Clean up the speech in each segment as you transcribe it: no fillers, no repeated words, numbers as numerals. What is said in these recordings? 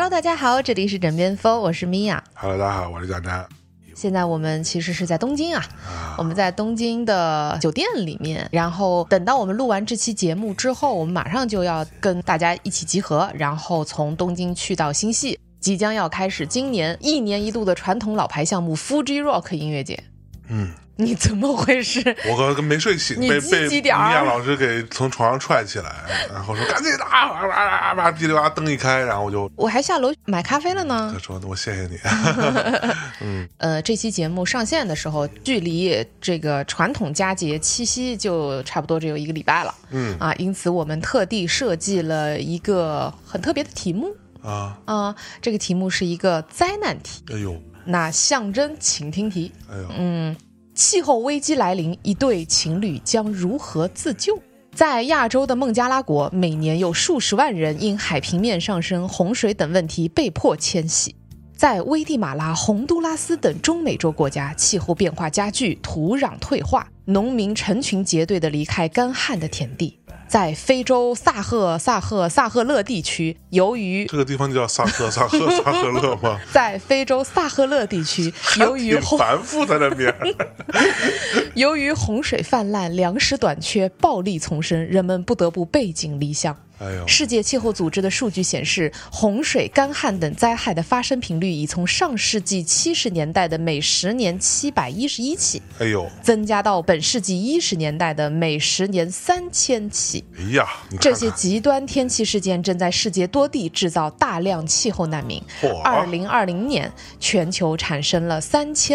Hello， 大家好，这里是枕边风，我是米娅。 Hello， 大家好，我是蒋楠。 现在我们其实是在东京啊，我们在东京的酒店里面，然后等到我们录完这期节目之后，我们马上就要跟大家一起集合，然后从东京去到新系，即将要开始今年1年1度的传统老牌项目 Fuji Rock 音乐节。你怎么回事？ 我刚刚没睡醒，被米娅老师给从床上踹起来，然后说赶紧啊，噼里啪啦灯一开，然后我还下楼买咖啡了呢。 他说我谢谢你。 这期节目上线的时候，距离这个传统佳节七夕就差不多只有1个礼拜了。因此我们特地设计了一个很特别的题目这个题目是一个灾难题。 哎呦， 那象征请听题。 哎呦， 气候危机来临，一对情侣将如何自救？在亚洲的孟加拉国，每年有数十万人因海平面上升、洪水等问题被迫迁徙。在危地马拉、洪都拉斯等中美洲国家，气候变化加剧，土壤退化，农民成群结队地离开干旱的田地。在非洲萨赫勒地区，由于这个地方就叫萨赫勒吗？ 在非洲萨赫勒地区，由于繁复在那边， 由于洪水泛滥、粮食短缺、暴力丛生，人们不得不背井离乡。世界气候组织的数据显示，洪水、干旱等灾害的发生频率已从上世纪70年代的每10年711起，增加到本世纪10年代的每10年3000起。这些极端天气事件正在世界多地制造大量气候难民。2020年，全球产生了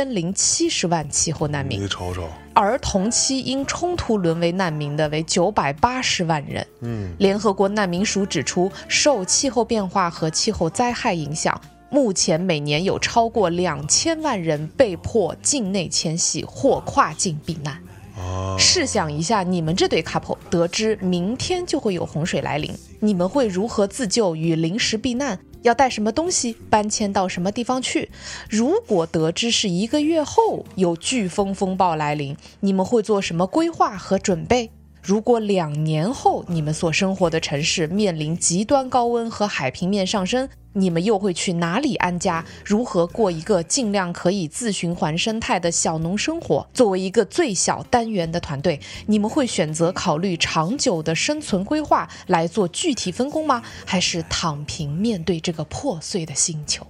3070万气候难民。 你瞅瞅。 而同期因冲突沦为难民的为980万人。联合国难民署指出，受气候变化和气候灾害影响，目前每年有超过2000万人被迫境内迁徙或跨境避难。试想一下，你们这对 couple 得知明天就会有洪水来临，你们会如何自救与临时避难？要带什么东西？搬迁到什么地方去？如果得知是1个月后有飓风风暴来临，你们会做什么规划和准备？如果2年后你们所生活的城市面临极端高温和海平面上升，你们又会去哪里安家？如何过一个尽量可以自循环生态的小农生活？作为一个最小单元的团队，你们会选择考虑长久的生存规划来做具体分工吗？还是躺平面对这个破碎的星球？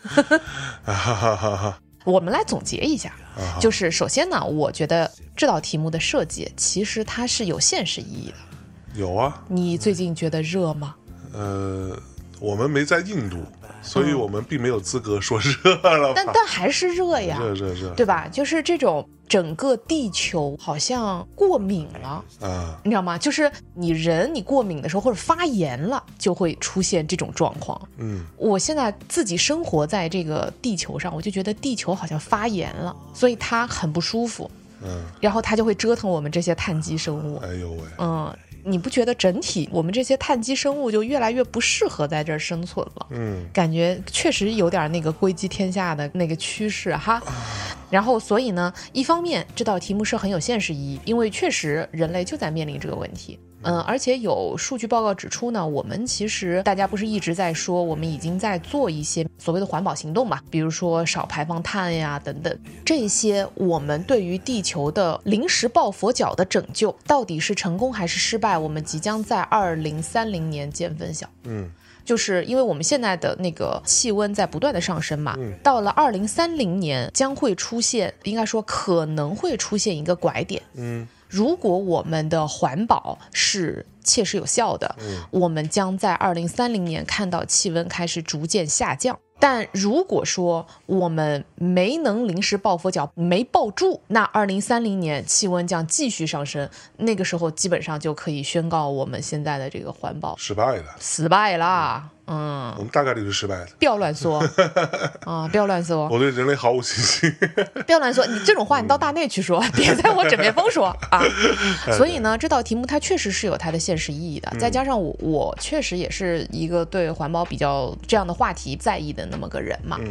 我们来总结一下，就是首先呢，我觉得这道题目的设计其实它是有现实意义的。 有啊。你最近觉得热吗？ 我们没在印度，所以我们并没有资格说热了吧。 但还是热呀， 热， 对吧？就是这种整个地球好像过敏了你知道吗？就是你过敏的时候或者发炎了，就会出现这种状况。我现在自己生活在这个地球上，我就觉得地球好像发炎了，所以它很不舒服。然后它就会折腾我们这些碳基生物。 哎呦喂。 你不觉得整体我们这些碳基生物就越来越不适合在这儿生存了？感觉确实有点那个归集天下的那个趋势哈。然后所以呢，一方面这道题目是很有现实意义，因为确实人类就在面临这个问题。而且有数据报告指出呢，我们其实大家不是一直在说我们已经在做一些所谓的环保行动嘛，比如说少排放碳呀等等，这些我们对于地球的临时抱佛脚的拯救到底是成功还是失败，我们即将在2030年见分晓。就是因为我们现在的那个气温在不断的上升嘛，到了2030年将会出现，应该说可能会出现一个拐点。如果我们的环保是切实有效的，我们将在2030年看到气温开始逐渐下降。但如果说我们没能临时抱佛脚，没抱住，那2030年气温将继续上升，那个时候基本上就可以宣告我们现在的这个环保失败了。 我们大概率是失败的。 不要乱说不要乱说。 我对人类毫无信心。 不要乱说，你这种话你到大内去说，别在我枕边风说所以呢，这道题目它确实是有它的现实意义的。再加上我确实也是一个对环保比较这样的话题在意的那么个人嘛。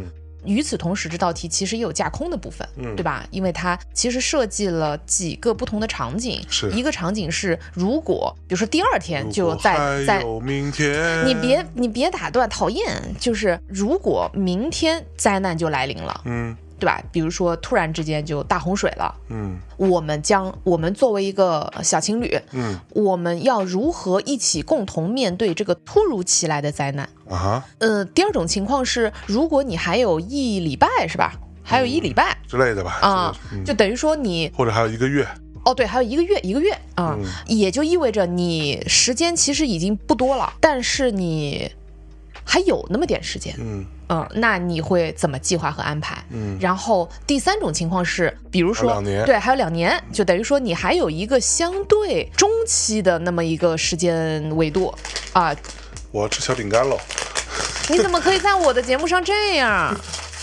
与此同时，这道题其实也有架空的部分，对吧？因为它其实设计了几个不同的场景， 是一个场景是如果，比如说第二天就在有明天， 你别打断，讨厌，就是如果明天灾难就来临了，对吧？比如说突然之间就大洪水了，我们作为一个小情侣，我们要如何一起共同面对这个突如其来的灾难啊？第二种情况是，如果你还有1礼拜，是吧？还有1礼拜之类的吧？ 啊，就等于说你或者还有1个月。 哦，对，还有一个月啊，也就意味着你时间其实已经不多了，但是你还有那么点时间，那你会怎么计划和安排？然后第三种情况是，比如说 2年， 对，还有2年，就等于说你还有一个相对中期的那么一个时间维度啊。 我要吃小饼干了。 你怎么可以在我的节目上这样？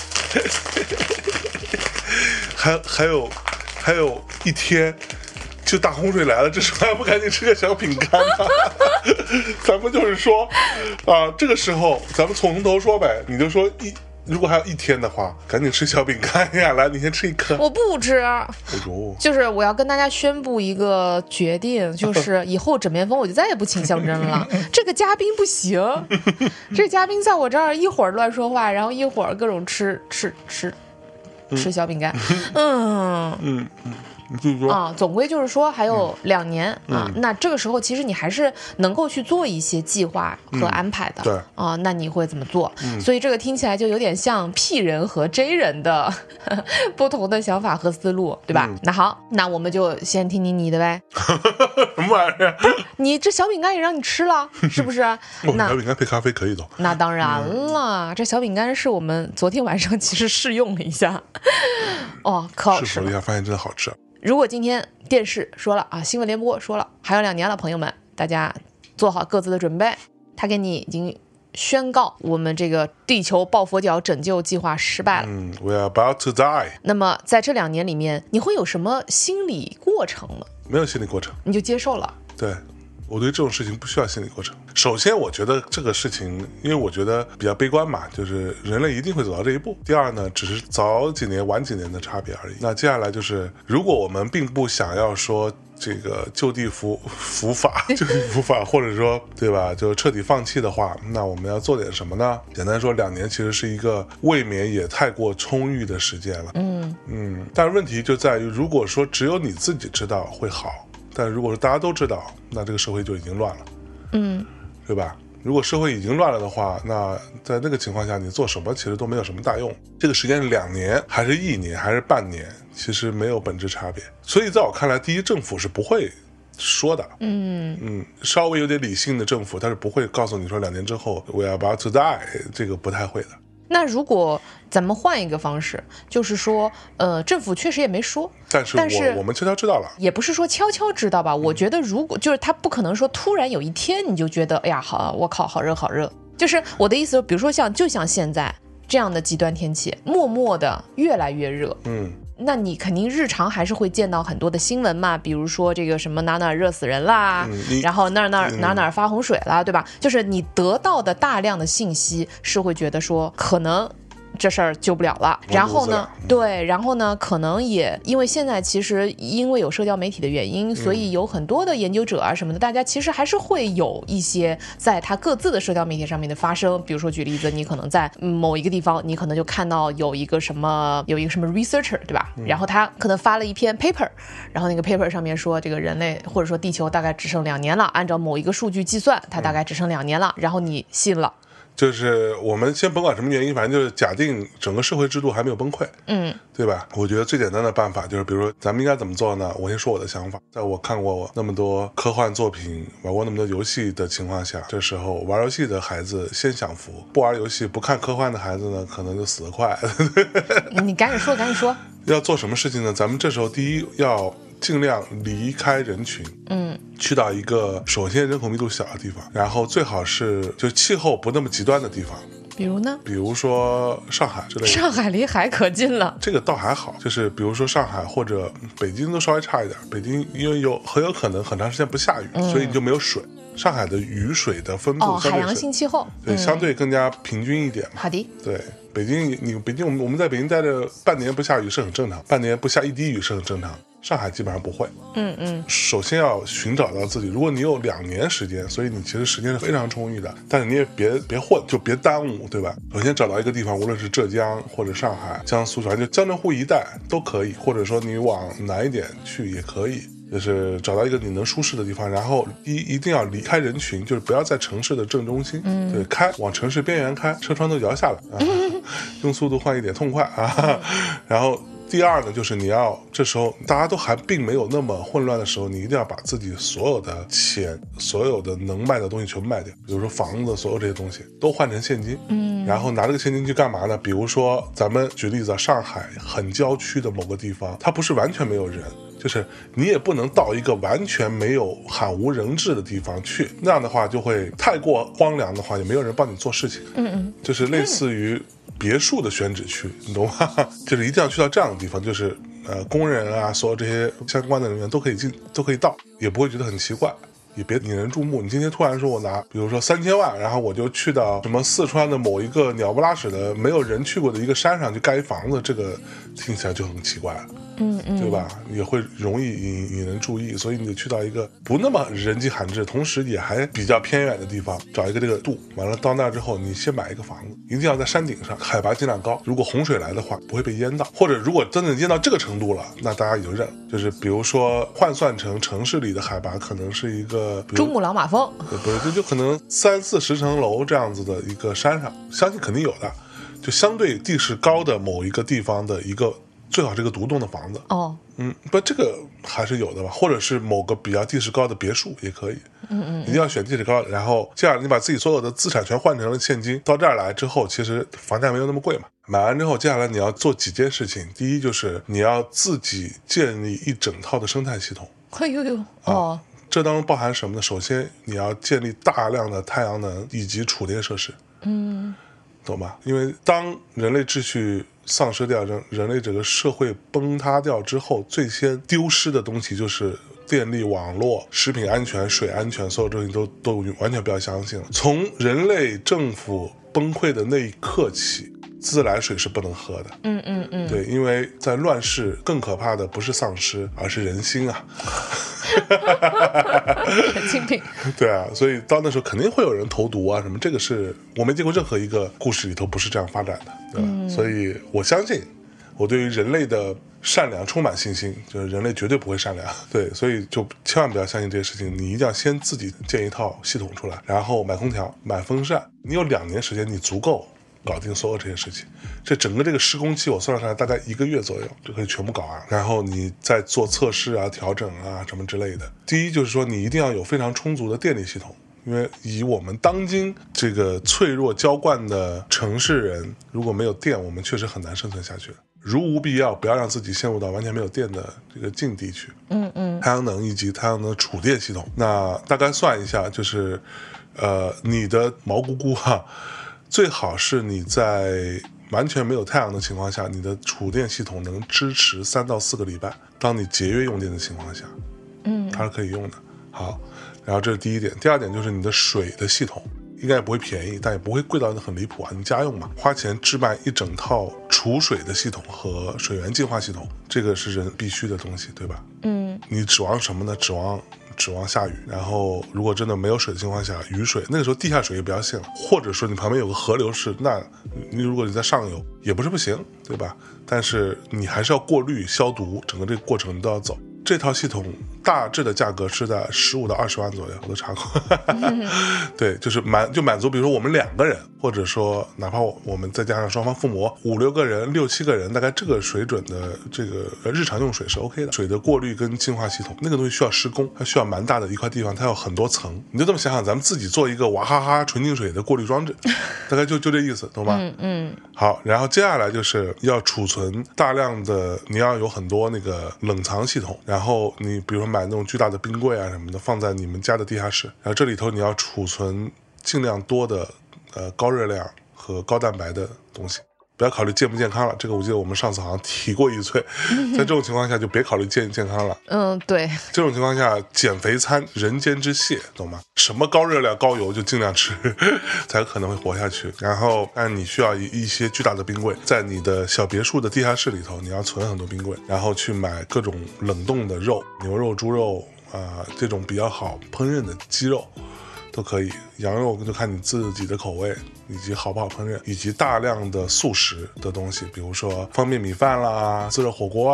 还有1天。就大洪水来了，这时候还不赶紧吃个小饼干吗？咱们就是说，这个时候咱们从头说呗。你就说如果还有1天的话，赶紧吃小饼干呀！来，你先吃1颗。 我不吃。就是我要跟大家宣布一个决定，就是以后枕边风我就再也不请象征了。这个嘉宾不行，这个嘉宾在我这儿一会儿乱说话，然后一会儿各种吃小饼干。总归就是说还有2年那这个时候其实你还是能够去做一些计划和安排的， 对那你会怎么做？所以这个听起来就有点像 P 人和 J 人的不同的想法和思路，对吧？那好，那我们就先听听你的呗。 什么玩意儿？ 你这小饼干也让你吃了，是不是？ 那小饼干配咖啡可以的。 那当然了，这小饼干是我们昨天晚上其实试用了一下，可好吃了。 试了一下，发现真的好吃。 如果今天电视说了新闻联播说了还有2年了，朋友们，大家做好各自的准备，他给你已经宣告我们这个地球抱佛脚拯救计划失败了。 We are about to die。 那么在这2年里面，你会有什么心理过程吗？ 没有心理过程， 你就接受了。 对，我对这种事情不需要心理过程。首先我觉得这个事情，因为我觉得比较悲观嘛，就是人类一定会走到这一步。第二呢，只是早几年晚几年的差别而已。那接下来就是如果我们并不想要说这个就地伏法或者说对吧，就彻底放弃的话，那我们要做点什么呢？简单说，2年其实是一个未免也太过充裕的时间了。但是问题就在于，如果说只有你自己知道会好，但如果说大家都知道，那这个社会就已经乱了，对吧？如果社会已经乱了的话，那在那个情况下，你做什么其实都没有什么大用。这个时间是2年还是1年还是半年，其实没有本质差别。所以在我看来，第一，政府是不会说的，稍微有点理性的政府，他是不会告诉你说2年之后 we are about to die， 这个不太会的。 那如果咱们换一个方式，就是说政府确实也没说，但是我们悄悄知道了， 也不是说悄悄知道吧。我觉得如果就是他不可能说突然有一天你就觉得哎呀好，我靠，好热好热。就是我的意思，比如说就像现在这样的极端天气，默默的越来越热，那你肯定日常还是会见到很多的新闻嘛，比如说这个什么哪热死人啦，然后哪发洪水啦，对吧？就是你得到的大量的信息是会觉得说可能这事儿救不了了。然后呢，可能也因为现在其实因为有社交媒体的原因，所以有很多的研究者啊什么的，大家其实还是会有一些在他各自的社交媒体上面的发声。比如说举例子，你可能在某一个地方，你可能就看到有一个什么 researcher， 对吧？然后他可能发了一篇 paper， 然后那个 paper 上面说这个人类或者说地球大概只剩2年了，按照某一个数据计算，它大概只剩2年了，然后你信了。 就是我们先甭管什么原因，反正就是假定整个社会制度还没有崩溃，对吧？我觉得最简单的办法就是，比如说咱们应该怎么做呢？我先说我的想法。在我看过那么多科幻作品，玩过那么多游戏的情况下，这时候玩游戏的孩子先享福，不玩游戏不看科幻的孩子呢，可能就死得快。 你赶紧说。 要做什么事情呢？咱们这时候第一要尽量离开人群，去到一个首先人口密度小的地方，然后最好是就气候不那么极端的地方。 比如呢？ 比如说上海之类的。 上海离海可近了， 这个倒还好，就是比如说上海或者北京都稍微差一点。北京因为很有可能很长时间不下雨，所以你就没有水。 上海的雨水的分布海洋性气候， 对，相对更加平均一点嘛。 好的。 对，北京我们在北京待着半年不下雨是很正常，半年不下一滴雨是很正常。上海基本上不会。首先要寻找到自己，如果你有2年时间，所以你其实时间是非常充裕的，但是你也别混，就别耽误，对吧？首先找到一个地方，无论是浙江或者上海、江苏，反正就江浙沪一带都可以，或者说你往南一点去也可以。就是找到一个你能舒适的地方，然后一定要离开人群，就是不要在城市的正中心，对，往城市边缘开，车窗都摇下来，用速度换一点痛快啊。然后第二呢，就是你要这时候大家都还并没有那么混乱的时候，你一定要把自己所有的钱、所有的能卖的东西全部卖掉，比如说房子，所有这些东西都换成现金，然后拿这个现金去干嘛呢？比如说咱们举例子，上海很郊区的某个地方，它不是完全没有人。就是你也不能到一个完全没有罕无人质的地方去，那样的话就会太过荒凉的话，也没有人帮你做事情。就是类似于别墅的选址区，你懂吗？就是一定要去到这样的地方，就是工人啊，所有这些相关的人员都可以进，都可以到，也不会觉得很奇怪。也别引人注目。你今天突然说我拿，比如说3000万，然后我就去到什么四川的某一个鸟不拉屎的没有人去过的一个山上去盖一房子，这个听起来就很奇怪了。对吧？也会容易引人注意，所以你就去到一个不那么人迹罕至，同时也还比较偏远的地方，找一个这个度，完了到那之后，你先买一个房子，一定要在山顶上，海拔尽量高。如果洪水来的话，不会被淹到，或者如果真的淹到这个程度了，那大家也就认了。就是比如说换算成城市里的海拔，可能是一个珠穆朗玛峰， 不是，就可能30-40层楼这样子的一个山上，相信肯定有的，就相对地势高的某一个地方的一个。最好是个独栋的房子不，这个还是有的吧，或者是某个比较地势高的别墅也可以，一定要选地势高的。然后这样你把自己所有的资产全换成了现金，到这儿来之后，其实房价没有那么贵嘛。买完之后，接下来你要做几件事情，第一就是你要自己建立一整套的生态系统。这当中包含什么呢？首先你要建立大量的太阳能以及储电设施，懂吧？因为当人类秩序丧失掉，人类整个社会崩塌掉之后，最先丢失的东西就是电力网络、食品安全、水安全，所有东西都完全不要相信了。从人类政府崩溃的那一刻起，自来水是不能喝的。对，因为在乱世更可怕的不是丧尸，而是人心啊。 很精辟。 对啊，所以到那时候肯定会有人投毒啊什么，这个是我没见过任何一个故事里头不是这样发展的，对吧？所以我相信，我对于人类的善良充满信心，就是人类绝对不会善良。对，所以就千万不要相信这些事情，你一定要先自己建一套系统出来，然后买空调、买风扇，你有2年时间，你足够搞定所有这些事情。这整个这个施工期我算上来大概1个月左右就可以全部搞完，然后你再做测试啊、调整啊什么之类的。第一就是说你一定要有非常充足的电力系统，因为以我们当今这个脆弱娇惯的城市人，如果没有电，我们确实很难生存下去的。如无必要，不要让自己陷入到完全没有电的这个境地去。太阳能以及太阳能储电系统，那大概算一下，就是你的毛咕咕最好是你在完全没有太阳的情况下，你的储电系统能支持3到4个礼拜。当你节约用电的情况下，它是可以用的。好，然后这是第一点。第二点就是你的水的系统应该也不会便宜，但也不会贵到很离谱啊。你家用嘛，花钱置办一整套储水的系统和水源净化系统，这个是人必须的东西，对吧？你指望什么呢？指望下雨，然后如果真的没有水的情况下，雨水那个时候地下水也不要信了，或者说你旁边有个河流式，那你如果你在上游也不是不行，对吧？但是你还是要过滤消毒，整个这个过程你都要走。这套系统大致的价格是在15到20万左右，我都查过。对，就是满足，比如说我们2个人，或者说哪怕我们再加上双方父母5-6个人、6-7个人，大概这个水准的这个日常用水是 OK 的。水的过滤跟净化系统那个东西需要施工，它需要蛮大的一块地方，它有很多层。你就这么想想，咱们自己做一个娃哈哈纯净水的过滤装置，大概就这意思，懂吗？好，然后接下来就是要储存大量的，你要有很多那个冷藏系统。然后你比如说买那种巨大的冰柜啊什么的，放在你们家的地下室，然后这里头你要储存尽量多的高热量和高蛋白的东西， 不要考虑健不健康了，这个我记得我们上次好像提过一嘴，在这种情况下就别考虑健康了。 对， 这种情况下减肥餐人间之蟹，懂吗？什么高热量高油就尽量吃才有可能会活下去。然后但你需要一些巨大的冰柜，在你的小别墅的地下室里头，你要存很多冰柜，然后去买各种冷冻的肉，牛肉、猪肉这种比较好烹饪的鸡肉都可以，羊肉就看你自己的口味以及好不好烹饪，以及大量的速食的东西，比如说方便米饭啦、自热火锅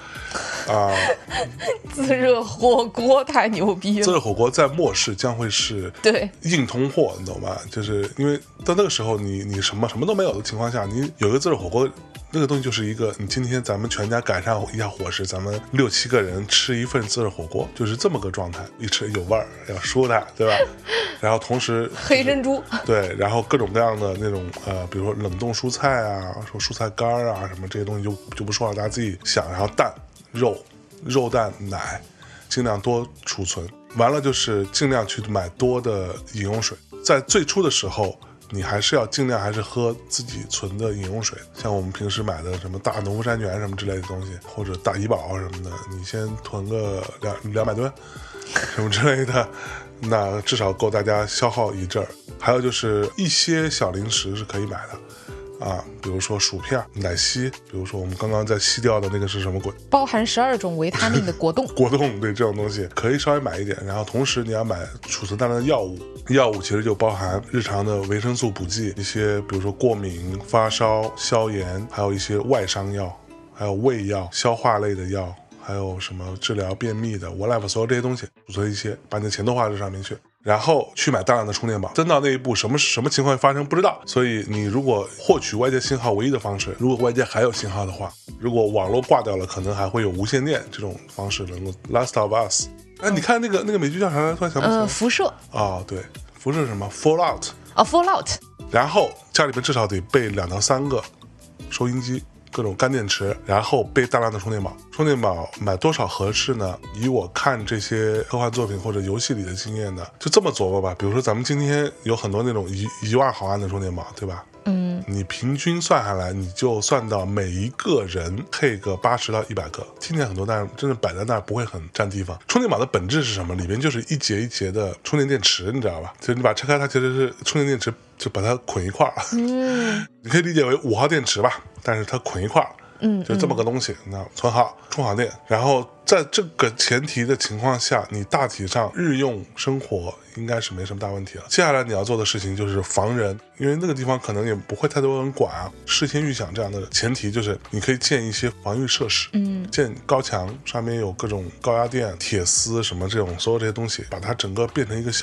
自热火锅太牛逼了。 自热火锅在末世将会是对硬通货，你懂吗？就是因为到那个时候你什么都没有的情况下，你有一个自热火锅，那个东西就是一个你今天咱们全家改善一下伙食，咱们6、7个人吃一份自热火锅，就是这么个状态，一吃有味儿，要舒坦，对吧？然后同时黑珍珠， 对，然后各种各样的那种比如说冷冻蔬菜啊，说蔬菜干啊什么这些东西就不说了，大家自己想。然后蛋、肉蛋奶尽量多储存，完了就是尽量去买多的饮用水。在最初的时候你还是要尽量还是喝自己存的饮用水，像我们平时买的什么大农夫山泉什么之类的东西，或者大怡宝什么的，你先囤个200吨什么之类的，那至少够大家消耗一阵儿。还有就是一些小零食是可以买的比如说薯片、奶昔，比如说我们刚刚在吸掉的那个是什么鬼？ 包含12种维他命的果冻。 果冻，对，这种东西可以稍微买一点。然后同时你要买储存大量的药物，药物其实就包含日常的维生素补剂，一些比如说过敏、发烧、消炎，还有一些外伤药，还有胃药、消化类的药，还有什么治疗便秘的 whatever， 所有这些东西储存一些，把你的钱都花这上面去。然后去买大量的充电宝，真到那一步什么情况会发生不知道，所以你如果获取外界信号唯一的方式，如果外界还有信号的话，如果网络挂掉了，可能还会有无线电这种方式能够 Last of Us。你看那个美剧叫啥来？突然想不起来。 辐射。 对，辐射什么 Fallout。 Fallout。 然后家里面至少得备2到3个收音机，各种干电池，然后备大量的充电宝。充电宝买多少合适呢？以我看这些科幻作品或者游戏里的经验呢，就这么琢磨吧。比如说咱们今天有很多那种1万毫安的充电宝，对吧？你平均算下来，你就算到每一个人配个80到100个，听起来很多，但是真的摆在那儿不会很占地方。充电宝的本质是什么？里面就是一节一节的充电电池，你知道吧？就是你把它拆开，它其实是充电电池，就把它捆一块儿。你可以理解为5号电池吧，但是它捆一块儿。就这么个东西，那存好充好电，然后在这个前提的情况下，你大体上日用生活应该是没什么大问题了。接下来你要做的事情就是防人，因为那个地方可能也不会太多人管事先预想这样的前提就是你可以建一些防御设施，建高墙，上面有各种高压电、铁丝什么这种所有这些东西，把它整个变成一个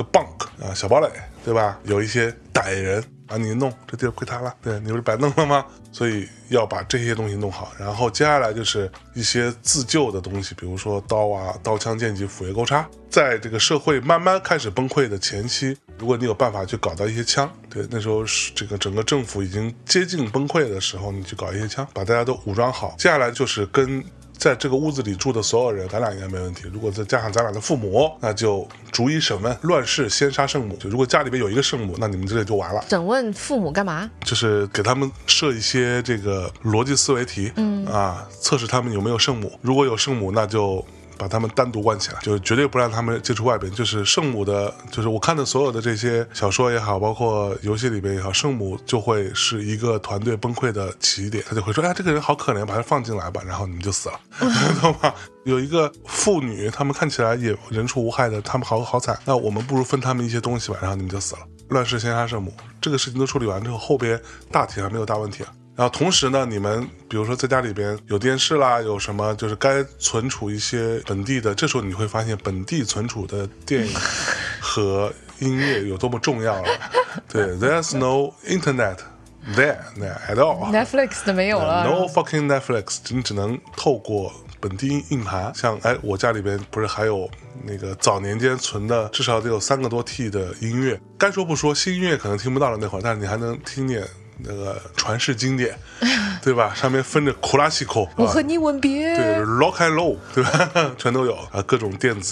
bunk 小堡垒，对吧？有一些歹人把你弄，这地儿归他了，对，你不是白弄了吗？所以要把这些东西弄好，然后接下来就是一些自救的东西，比如说刀枪剑戟斧钺钩叉。在这个社会慢慢开始崩溃的前期，如果你有办法去搞到一些枪，对，那时候这个整个政府已经接近崩溃的时候，你去搞一些枪，把大家都武装好。接下来就是跟在这个屋子里住的所有人，咱俩应该没问题。如果再加上咱俩的父母，那就逐一审问，乱世先杀圣母。就如果家里边有一个圣母，那你们这里就完了。 审问父母干嘛？就是给他们设一些这个逻辑思维题，测试他们有没有圣母。如果有圣母，那就把他们单独关起来，就绝对不让他们接触外边。就是圣母的，就是我看的所有的这些小说也好，包括游戏里边也好，圣母就会是一个团队崩溃的起点。他就会说，哎，这个人好可怜，把他放进来吧，然后你们就死了，懂吗？有一个妇女，他们看起来也人畜无害的，他们好惨，那我们不如分他们一些东西吧，然后你们就死了。乱世先杀圣母，这个事情都处理完之后，后边大体上没有大问题了。然后同时呢，你们比如说在家里边有电视啦，有什么就是该存储一些本地的，这时候你会发现本地存储的电影和音乐有多么重要了。对 ，There's no internet there at all。Netflix 都没有了。 No fucking Netflix， 你只能透过本地硬盘。像我家里边不是还有那个早年间存的至少得有3个多 T 的音乐。该说不说，新音乐可能听不到了那会儿，但是你还能听见那个传世经典，对吧？上面分着库拉西口， 我和你吻别， 对 ，rock and roll， 对吧？全都有各种电子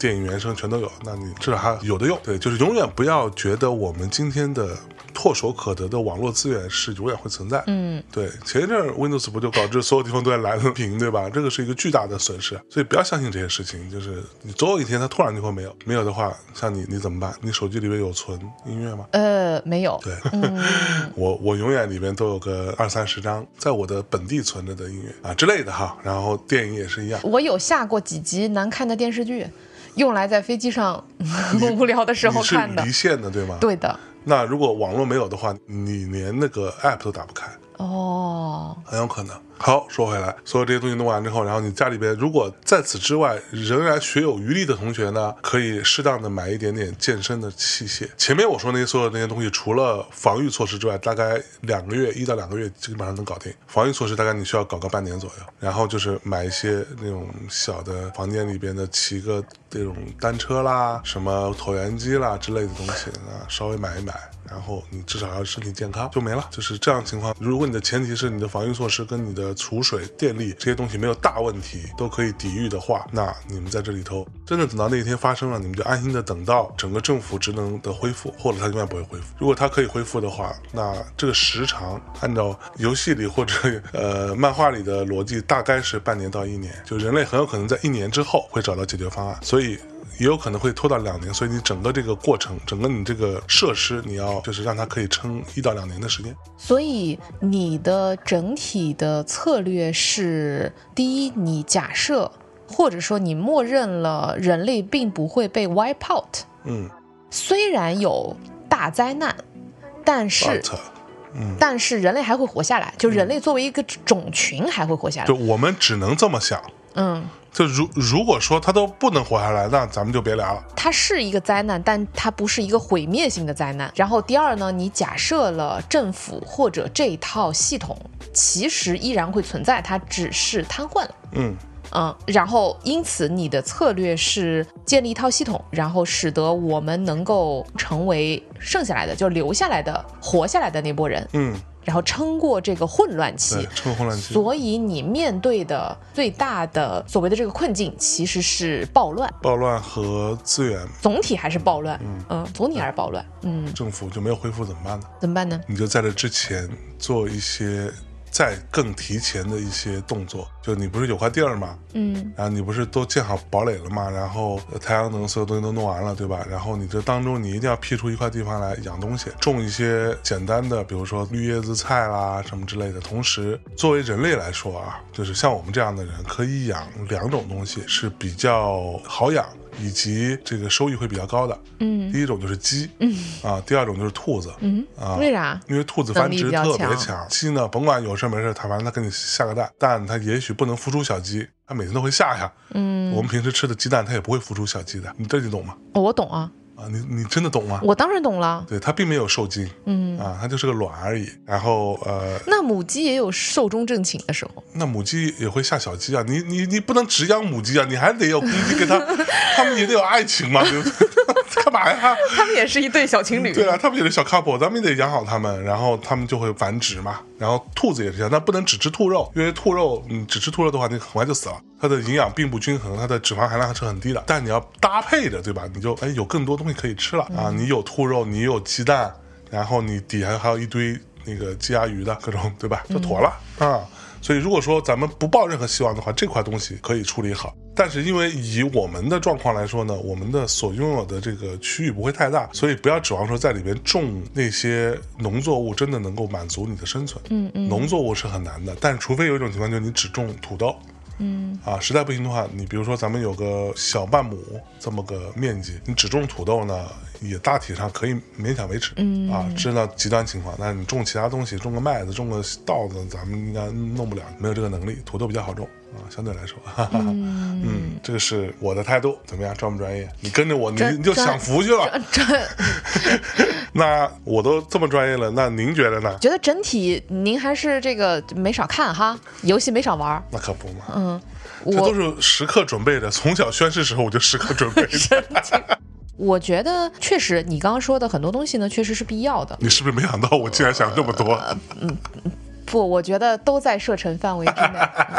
电影原声全都有，那你至少还有的用。对，就是永远不要觉得我们今天的唾手可得的网络资源是永远会存在。对，前一阵 Windows 不就导致所有地方都在蓝屏，对吧？这个是一个巨大的损失，所以不要相信这些事情。就是你总有一天它突然就会没有，没有的话，像你怎么办？你手机里面有存音乐吗？ 没有。 对，我永远里面都有个20-30张在我的本地存着的音乐啊之类的哈。然后电影也是一样， 我有下过几集难看的电视剧，用来在飞机上无聊的时候看的。 你是离线的对吗？ 对的。 那如果网络没有的话，你连那个 app 都打不开。很有可能。好，说回来，所有这些东西弄完之后，然后你家里边如果在此之外仍然学有余力的同学呢，可以适当的买一点点健身的器械。前面我说那些所有那些东西，除了防御措施之外，大概1到2个月基本上能搞定。防御措施大概你需要搞个半年左右，然后就是买一些那种小的房间里边的骑个这种单车啦、什么椭圆机啦之类的东西啊，稍微买一买。然后你至少要身体健康就没了，就是这样情况。如果你的前提是你的防御措施跟你的储水、电力这些东西没有大问题，都可以抵御的话，那你们在这里头真的等到那一天发生了，你们就安心的等到整个政府职能的恢复，或者它永远不会恢复。如果它可以恢复的话，那这个时长按照游戏里或者漫画里的逻辑，大概是半年到1年，就人类很有可能在1年之后会找到解决方案，所以也有可能会拖到2年，所以你整个这个过程，整个你这个设施，你要就是让它可以撑1到2年的时间。 所以你的整体的策略是：第一，你假设或者说你默认了人类并不会被 wipe out。虽然有大灾难，但是人类还会活下来，就人类作为一个种群还会活下来。 就我们只能这么想。就如果说它都不能活下来，那咱们就别聊了。 它是一个灾难，但它不是一个毁灭性的灾难。然后第二呢，你假设了政府或者这一套系统其实依然会存在，它只是瘫痪了。然后因此你的策略是建立一套系统，然后使得我们能够成为剩下来的，就留下来的活下来的那波人。然后撑过这个混乱期， 撑过混乱期。 所以你面对的最大的所谓的这个困境，其实是暴乱和资源， 总体还是暴乱。总体还是暴乱。 政府就没有恢复怎么办呢？ 怎么办呢？ 你就在这之前做一些再更提前的一些动作。就你不是有块地儿吗？然后你不是都建好堡垒了吗？然后太阳能所有东西都弄完了，对吧？然后你这当中你一定要辟出一块地方来养东西，种一些简单的，比如说绿叶子菜啦什么之类的。同时作为人类来说啊，就是像我们这样的人可以养2种东西是比较好养以及这个收益会比较高的。第一种就是鸡。第二种就是兔子。 为啥？ 因为兔子繁殖特别强，鸡呢甭管有事没事，它反正它给你下个蛋，但它也许不能孵出小鸡，它每天都会下呀。我们平时吃的鸡蛋它也不会孵出小鸡的，你这你懂吗？ 我懂啊。 你真的懂吗？ 我当然懂了。 对，它并没有受精。它就是个卵而已。然后那母鸡也有寿终正寝的时候。 那母鸡也会下小鸡啊，你不能只养母鸡啊，你还得有公鸡给它，他们也得有爱情嘛，对不对？干嘛呀？ 他们也是一对小情侣。 对啊，他们也是小 couple， 咱们也得养好他们，然后他们就会繁殖嘛。然后兔子也是这样，但不能只吃兔肉，因为兔肉你只吃兔肉的话，你很快就死了，它的营养并不均衡，它的脂肪含量是很低的。但你要搭配着，对吧？你就有更多东西可以吃了啊！你有兔肉，你有鸡蛋，然后你底下还有一堆那个鸡鸭鱼的各种，对吧？就妥了啊！所以如果说咱们不抱任何希望的话，这块东西可以处理好。但是因为以我们的状况来说呢，我们的所拥有的这个区域不会太大，所以不要指望说在里面种那些农作物真的能够满足你的生存。农作物是很难的，但是除非有一种情况就是你只种土豆。实在不行的话，你比如说咱们有个小半亩这么个面积，你只种土豆呢，也大体上可以勉强维持。知道极端情况，但是你种其他东西，种个麦子，种个稻子，咱们应该弄不了，没有这个能力。土豆比较好种相对来说。这个是我的态度，怎么样？专不专业？你跟着我，你就享福去了。那我都这么专业了，那您觉得呢？ 觉得整体您还是这个没少看哈，游戏没少玩。 那可不嘛。这都是时刻准备的，从小宣誓时候我就时刻准备的。 我觉得确实你刚刚说的很多东西呢，确实是必要的。 你是不是没想到我竟然想这么多？ 不，我觉得都在射程范围之内。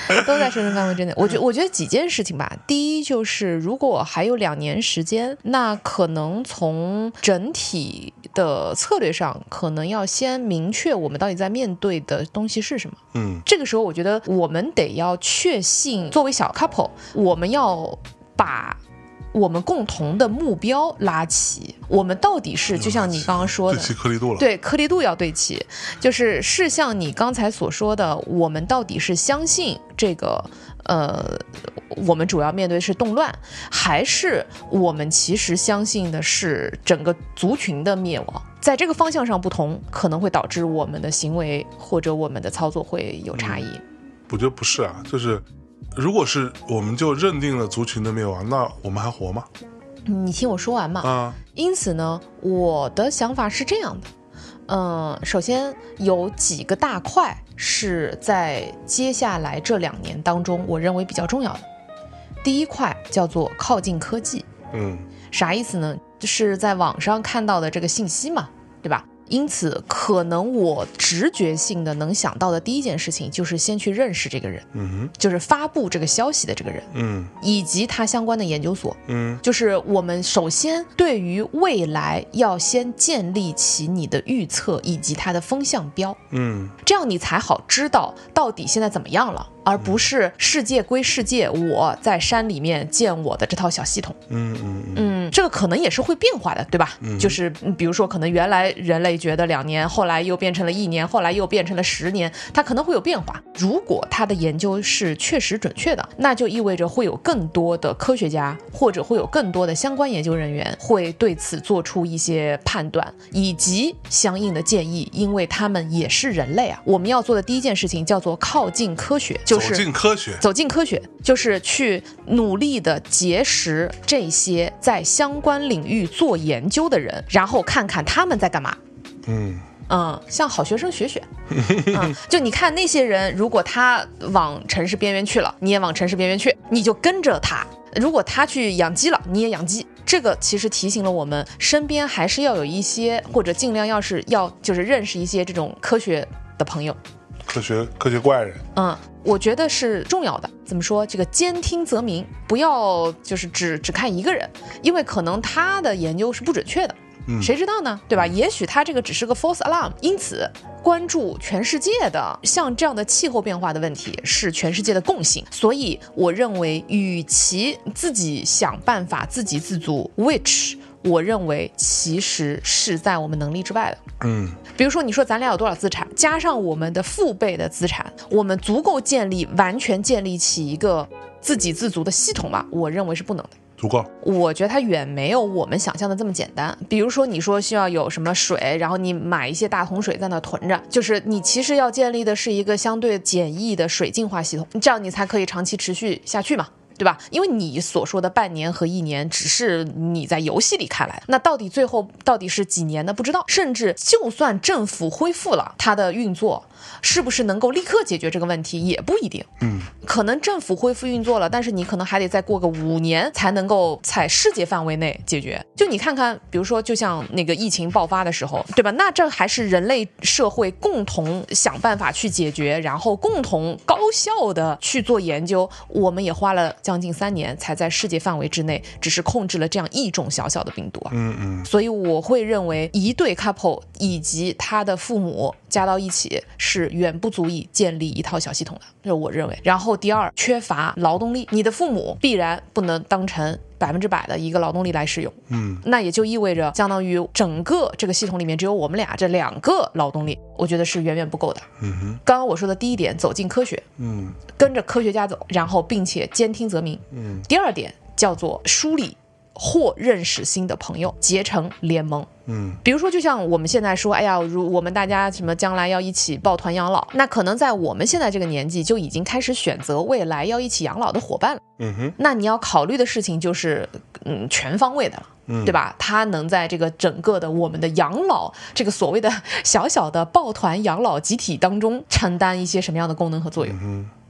都在生辰纲位之内。我觉得几件事情吧。第一就是如果还有2年时间，那可能从整体的策略上，可能要先明确我们到底在面对的东西是什么。这个时候我觉得我们得要确信，作为小 couple， 我们要把我们共同的目标拉齐，我们到底是就像你刚刚说的， 对齐颗粒度了。 对，颗粒度要对齐，就是像你刚才所说的，我们到底是相信这个我们主要面对是动乱，还是我们其实相信的是整个族群的灭亡？在这个方向上不同，可能会导致我们的行为或者我们的操作会有差异。 我觉得不是啊，就是如果是我们就认定了族群的灭亡，那我们还活吗？ 你听我说完嘛。因此呢，我的想法是这样的。首先有几个大块是在接下来这2年当中，我认为比较重要的。第一块叫做靠近科技。啥意思呢？就是在网上看到的这个信息嘛，对吧？因此可能我直觉性的能想到的第一件事情就是先去认识这个人，就是发布这个消息的这个人，以及他相关的研究所，就是我们首先对于未来要先建立起你的预测以及它的风向标，这样你才好知道到底现在怎么样了，而不是世界归世界，我在山里面建我的这套小系统。这个可能也是会变化的，对吧？就是比如说可能原来人类觉得2年，后来又变成了1年，后来又变成了10年，它可能会有变化。如果它的研究是确实准确的，那就意味着会有更多的科学家或者会有更多的相关研究人员会对此做出一些判断以及相应的建议，因为他们也是人类啊。我们要做的第一件事情叫做靠近科学，就是走进科学，就是去努力的结识这些在相关领域做研究的人，然后看看他们在干嘛。向好学生学学。就你看那些人，如果他往城市边缘去了，你也往城市边缘去，你就跟着他。如果他去养鸡了，你也养鸡。这个其实提醒了我们，身边还是要有一些，或者尽量就是认识一些这种科学的朋友， 科学怪人。 我觉得是重要的。怎么说？这个兼听则明，不要就是只看一个人，因为可能他的研究是不准确的。谁知道呢？对吧？也许他这个只是个 false alarm。因此关注全世界的像这样的气候变化的问题是全世界的共性，所以我认为与其自己想办法自给自足 which 我认为其实是在我们能力之外的。比如说你说咱俩有多少资产，加上我们的父辈的资产，我们足够完全建立起一个自给自足的系统吗？我认为是不能的。 足够， 我觉得它远没有我们想象的这么简单。比如说你说需要有什么水，然后你买一些大桶水在那囤着，就是你其实要建立的是一个相对简易的水净化系统，这样你才可以长期持续下去嘛，对吧？因为你所说的半年和1年只是你在游戏里看来，那到底最后到底是几年呢？不知道。甚至就算政府恢复了它的运作，是不是能够立刻解决这个问题也不一定。可能政府恢复运作了，但是你可能还得再过个5年才能够在世界范围内解决。就你看看，比如说就像那个疫情爆发的时候，对吧？那这还是人类社会共同想办法去解决，然后共同高效的去做研究。我们也花了将近3年才在世界范围之内只是控制了这样一种小小的病毒啊。所以我会认为一对 couple 以及他的父母加到一起是远不足以建立一套小系统的，这是我认为。然后第二，缺乏劳动力，你的父母必然不能当成100%的一个劳动力来使用。那也就意味着相当于整个这个系统里面只有我们俩这2个劳动力，我觉得是远远不够的。刚刚我说的第一点，走进科学，跟着科学家走，然后并且兼听则明。第二点叫做梳理或认识新的朋友，结成联盟。比如说就像我们现在说，哎呀，如我们大家什么将来要一起抱团养老，那可能在我们现在这个年纪就已经开始选择未来要一起养老的伙伴了。那你要考虑的事情就是全方位的了，对吧？他能在这个整个的我们的养老这个所谓的小小的抱团养老集体当中承担一些什么样的功能和作用。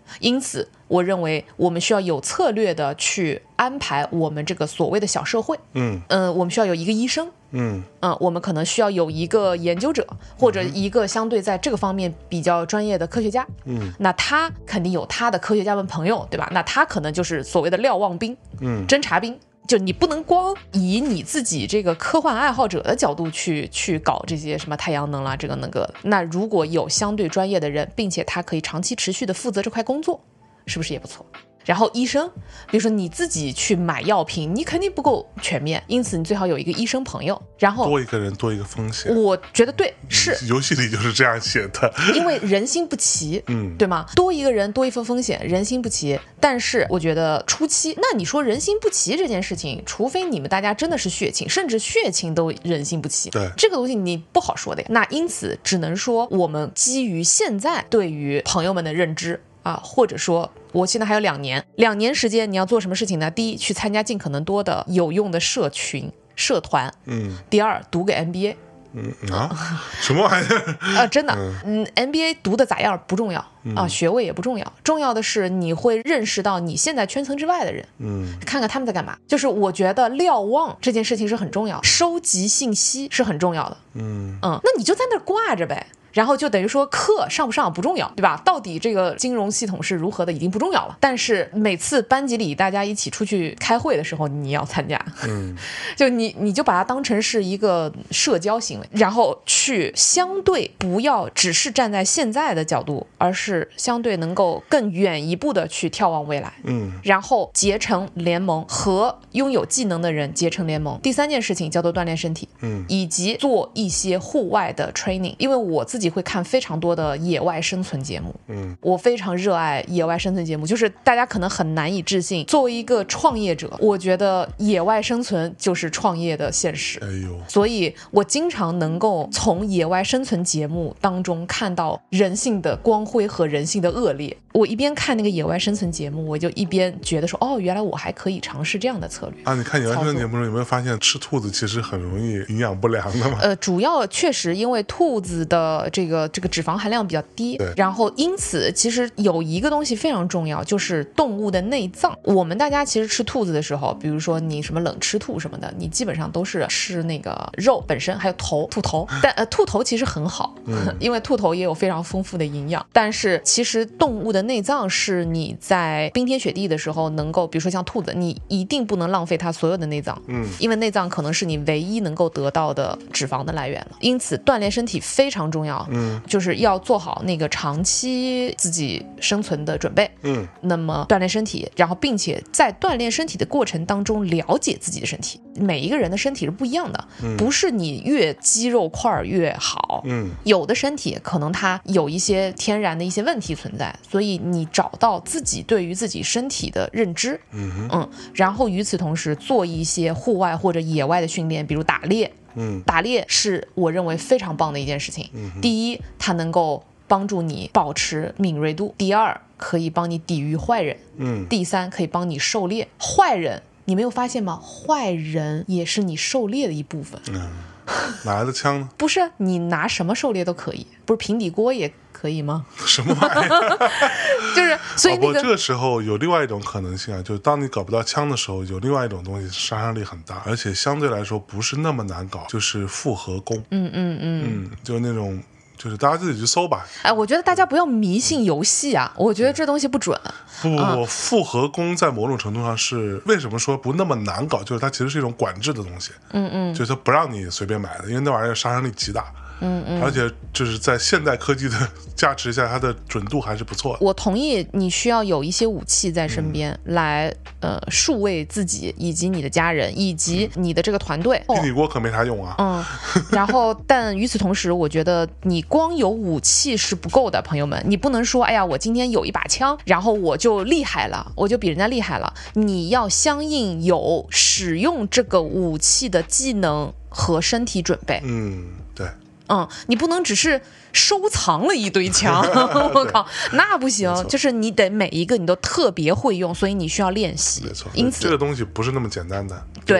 因此我认为我们需要有策略的去安排我们这个所谓的小社会。我们需要有一个医生，我们可能需要有一个研究者，或者一个相对在这个方面比较专业的科学家。那他肯定有他的科学家们朋友，对吧？那他可能就是所谓的瞭望兵，侦察兵。就你不能光以你自己这个科幻爱好者的角度去搞这些什么太阳能啦，这个那个。那如果有相对专业的人，并且他可以长期持续的负责这块工作，是不是也不错？然后医生，比如说你自己去买药品，你肯定不够全面，因此你最好有一个医生朋友。然后多一个人多一个风险， 我觉得对，是游戏里就是这样写的， 因为人心不齐，对吗？多一个人多一份风险，人心不齐。但是我觉得初期，那你说人心不齐这件事情，除非你们大家真的是血亲，甚至血亲都人心不齐， 对这个东西你不好说的呀。那因此只能说我们基于现在对于朋友们的认知啊，或者说我现在还有2年时间，你要做什么事情呢？第一，去参加尽可能多的有用的社群社团，第二，读个 MBA。 什么玩意儿真的MBA 读的咋样不重要啊，学位也不重要，重要的是你会认识到你现在圈层之外的人，看看他们在干嘛。就是我觉得瞭望这件事情是很重要，收集信息是很重要的。那你就在那儿挂着呗。然后就等于说课上不上不重要，对吧？到底这个金融系统是如何的已经不重要了，但是每次班级里大家一起出去开会的时候你要参加，就你就把它当成是一个社交行为，然后去相对不要只是站在现在的角度，而是相对能够更远一步的去眺望未来，然后结成联盟，和拥有技能的人结成联盟。第3件事情叫做锻炼身体，以及做一些户外的 training， 因为我自己会看非常多的野外生存节目，我非常热爱野外生存节目，就是大家可能很难以置信，作为一个创业者，我觉得野外生存就是创业的现实。所以我经常能够从野外生存节目当中看到人性的光辉和人性的恶劣。我一边看那个野外生存节目，我就一边觉得说，哦，原来我还可以尝试这样的策略啊！你看野外生存节目中有没有发现吃兔子其实很容易营养不良的吗？ 主要确实因为兔子的这个脂肪含量比较低，然后因此其实有一个东西非常重要，就是动物的内脏。我们大家其实吃兔子的时候，比如说你什么冷吃兔什么的，你基本上都是吃那个肉本身，还有兔头。但兔头其实很好，因为兔头也有非常丰富的营养。但是其实动物的内脏是你在冰天雪地的时候能够，比如说像兔子，你一定不能浪费它所有的内脏，因为内脏可能是你唯一能够得到的脂肪的来源了。因此锻炼身体非常重要，就是要做好那个长期自己生存的准备。那么锻炼身体，然后并且在锻炼身体的过程当中了解自己的身体。每一个人的身体是不一样的，不是你越肌肉块越好，有的身体可能它有一些天然的一些问题存在，所以你找到自己对于自己身体的认知，然后与此同时做一些户外或者野外的训练，比如打猎。打猎是我认为非常棒的一件事情。第一，它能够帮助你保持敏锐度；第二，可以帮你抵御坏人；第三，可以帮你狩猎。坏人，你没有发现吗？坏人也是你狩猎的一部分。 哪来的枪呢？ 不是，你拿什么狩猎都可以，不是平底锅也可以吗？ 什么玩意儿？ 就是所以那个这个时候有另外一种可能性啊，就是当你搞不到枪的时候，有另外一种东西杀伤力很大，而且相对来说不是那么难搞，就是复合弓。就那种。就是大家自己去搜吧。 我觉得大家不要迷信游戏啊，我觉得这东西不准。 不，复合弓在某种程度上是为什么说不那么难搞，就是它其实是一种管制的东西。就是它不让你随便买的，因为那玩意儿杀伤力极大。而且就是在现代科技的加持下，它的准度还是不错的。 我同意，你需要有一些武器在身边来数位自己以及你的家人以及你的这个团队。 平底锅可没啥用啊。 然后但与此同时，我觉得你光有武器是不够的，朋友们，你不能说哎呀我今天有一把枪，然后我就厉害了，我就比人家厉害了。你要相应有使用这个武器的技能和身体准备。 对。 你不能只是收藏了一堆枪，我靠，那不行。就是你得每一个你都特别会用，所以你需要练习。 没错， 因此这个东西不是那么简单的。 对，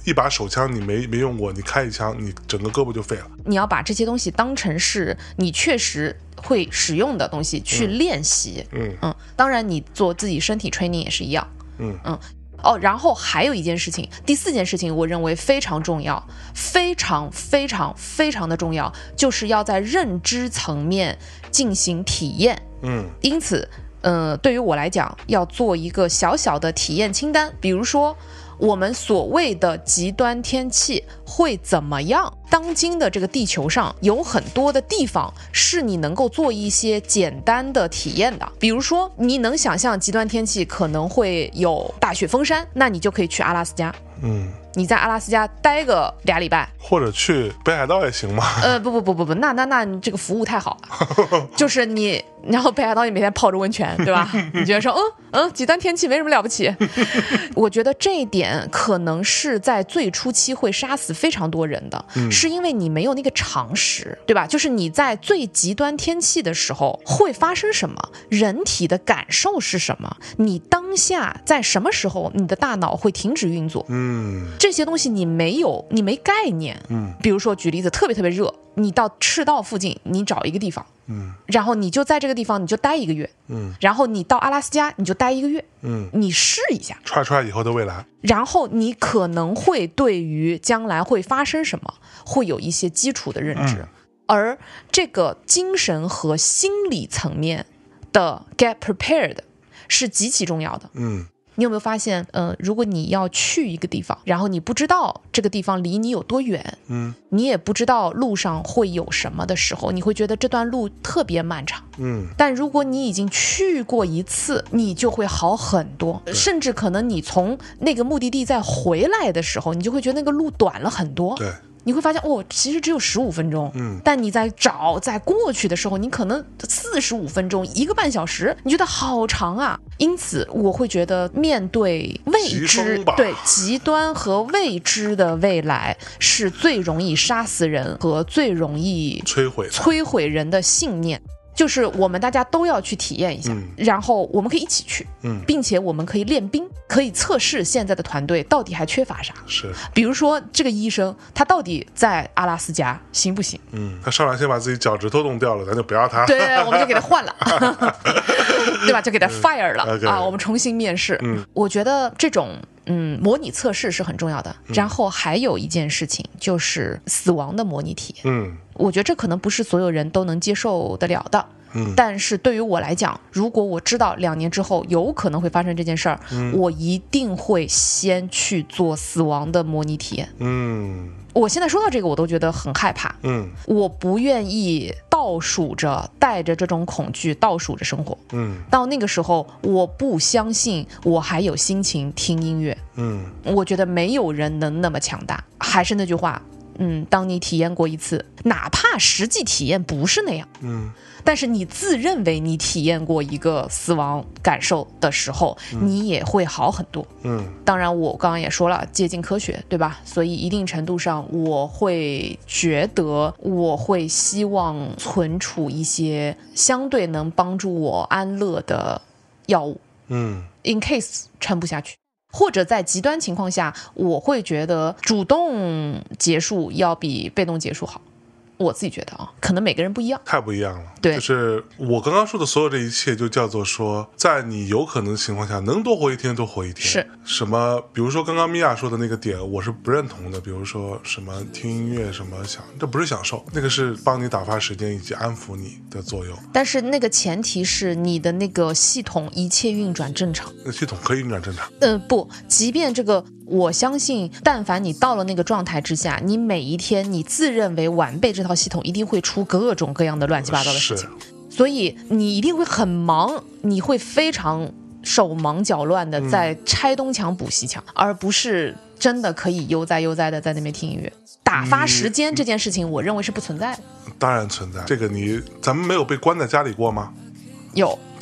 一把手枪你没用过，你开一枪，你整个胳膊就废了。 你要把这些东西当成是你确实会使用的东西去练习。当然你做自己身体 training 也是一样。然后还有一件事情，第4件事情我认为非常重要，非常非常非常的重要，就是要在认知层面进行体验。因此对于我来讲，要做一个小小的体验清单，比如说我们所谓的极端天气会怎么样？当今的这个地球上有很多的地方是你能够做一些简单的体验的，比如说你能想象极端天气可能会有大雪封山，那你就可以去阿拉斯加。你在阿拉斯加待个2礼拜， 或者去北海道也行吗？ 不，那你这个服务太好了，就是你，然后北海道你每天泡着温泉，对吧？你觉得说，极端天气没什么了不起。我觉得这一点可能是在最初期会杀死非常多人的，是因为你没有那个常识，对吧？就是你在最极端天气的时候会发生什么，人体的感受是什么，你当下在什么时候你的大脑会停止运作。这些东西你没概念。比如说举例子，特别特别热，你到赤道附近，你找一个地方，然后你就在这个地方你就待1个月，然后你到阿拉斯加你就待1个月，你试一下， 揣以后的未来， 然后你可能会对于将来会发生什么会有一些基础的认知。而这个精神和心理层面的 get prepared 是极其重要的。你有没有发现，如果你要去一个地方，然后你不知道这个地方离你有多远，你也不知道路上会有什么的时候，你会觉得这段路特别漫长。但如果你已经去过一次，你就会好很多，甚至可能你从那个目的地再回来的时候，你就会觉得那个路短了很多。 对。 你会发现其实只有15分钟，但你在过去的时候，你可能45分钟1个半小时，你觉得好长啊。因此我会觉得面对未知，对极端和未知的未来是最容易杀死人和最容易摧毁人的信念。就是我们大家都要去体验一下，然后我们可以一起去，并且我们可以练兵，可以测试现在的团队到底还缺乏啥。 是， 比如说这个医生他到底在阿拉斯加行不行？ 他上来先把自己脚趾头弄掉了，咱就不要他。 对，我们就给他换了，对吧？就给他 fire 了我们重新面试。我觉得这种模拟测试是很重要的。然后还有一件事情就是死亡的模拟体验。我觉得这可能不是所有人都能接受得了的。但是对于我来讲，如果我知道2年之后有可能会发生这件事儿，我一定会先去做死亡的模拟体验。我现在说到这个我都觉得很害怕。我不愿意倒数着带着这种恐惧倒数着生活。到那个时候我不相信我还有心情听音乐。我觉得没有人能那么强大。还是那句话，当你体验过一次，哪怕实际体验不是那样，但是你自认为你体验过一个死亡感受的时候，你也会好很多。当然我刚刚也说了，接近科学，对吧？所以一定程度上我会觉得我会希望存储一些相对能帮助我安乐的药物。in case 撑不下去，或者在极端情况下，我会觉得主动结束要比被动结束好。我自己觉得可能每个人不一样， 太不一样了。 对， 就是我刚刚说的所有这一切，就叫做说，在你有可能的情况下，能多活一天多活一天。 是什么？比如说刚刚米娅说的那个点，我是不认同的。比如说什么听音乐，什么这不是享受，那个是帮你打发时间以及安抚你的作用。 但是那个前提是你的那个系统一切运转正常。 那系统可以运转正常。 不，即便这个。我相信但凡你到了那个状态之下，你每一天你自认为完备这套系统一定会出各种各样的乱七八糟的事情，所以你一定会很忙，你会非常手忙脚乱的在拆东墙补西墙，而不是真的可以悠哉悠哉的在那边听音乐。打发时间这件事情我认为是不存在的。 当然存在，这个咱们没有被关在家里过吗？ 有。 对啊，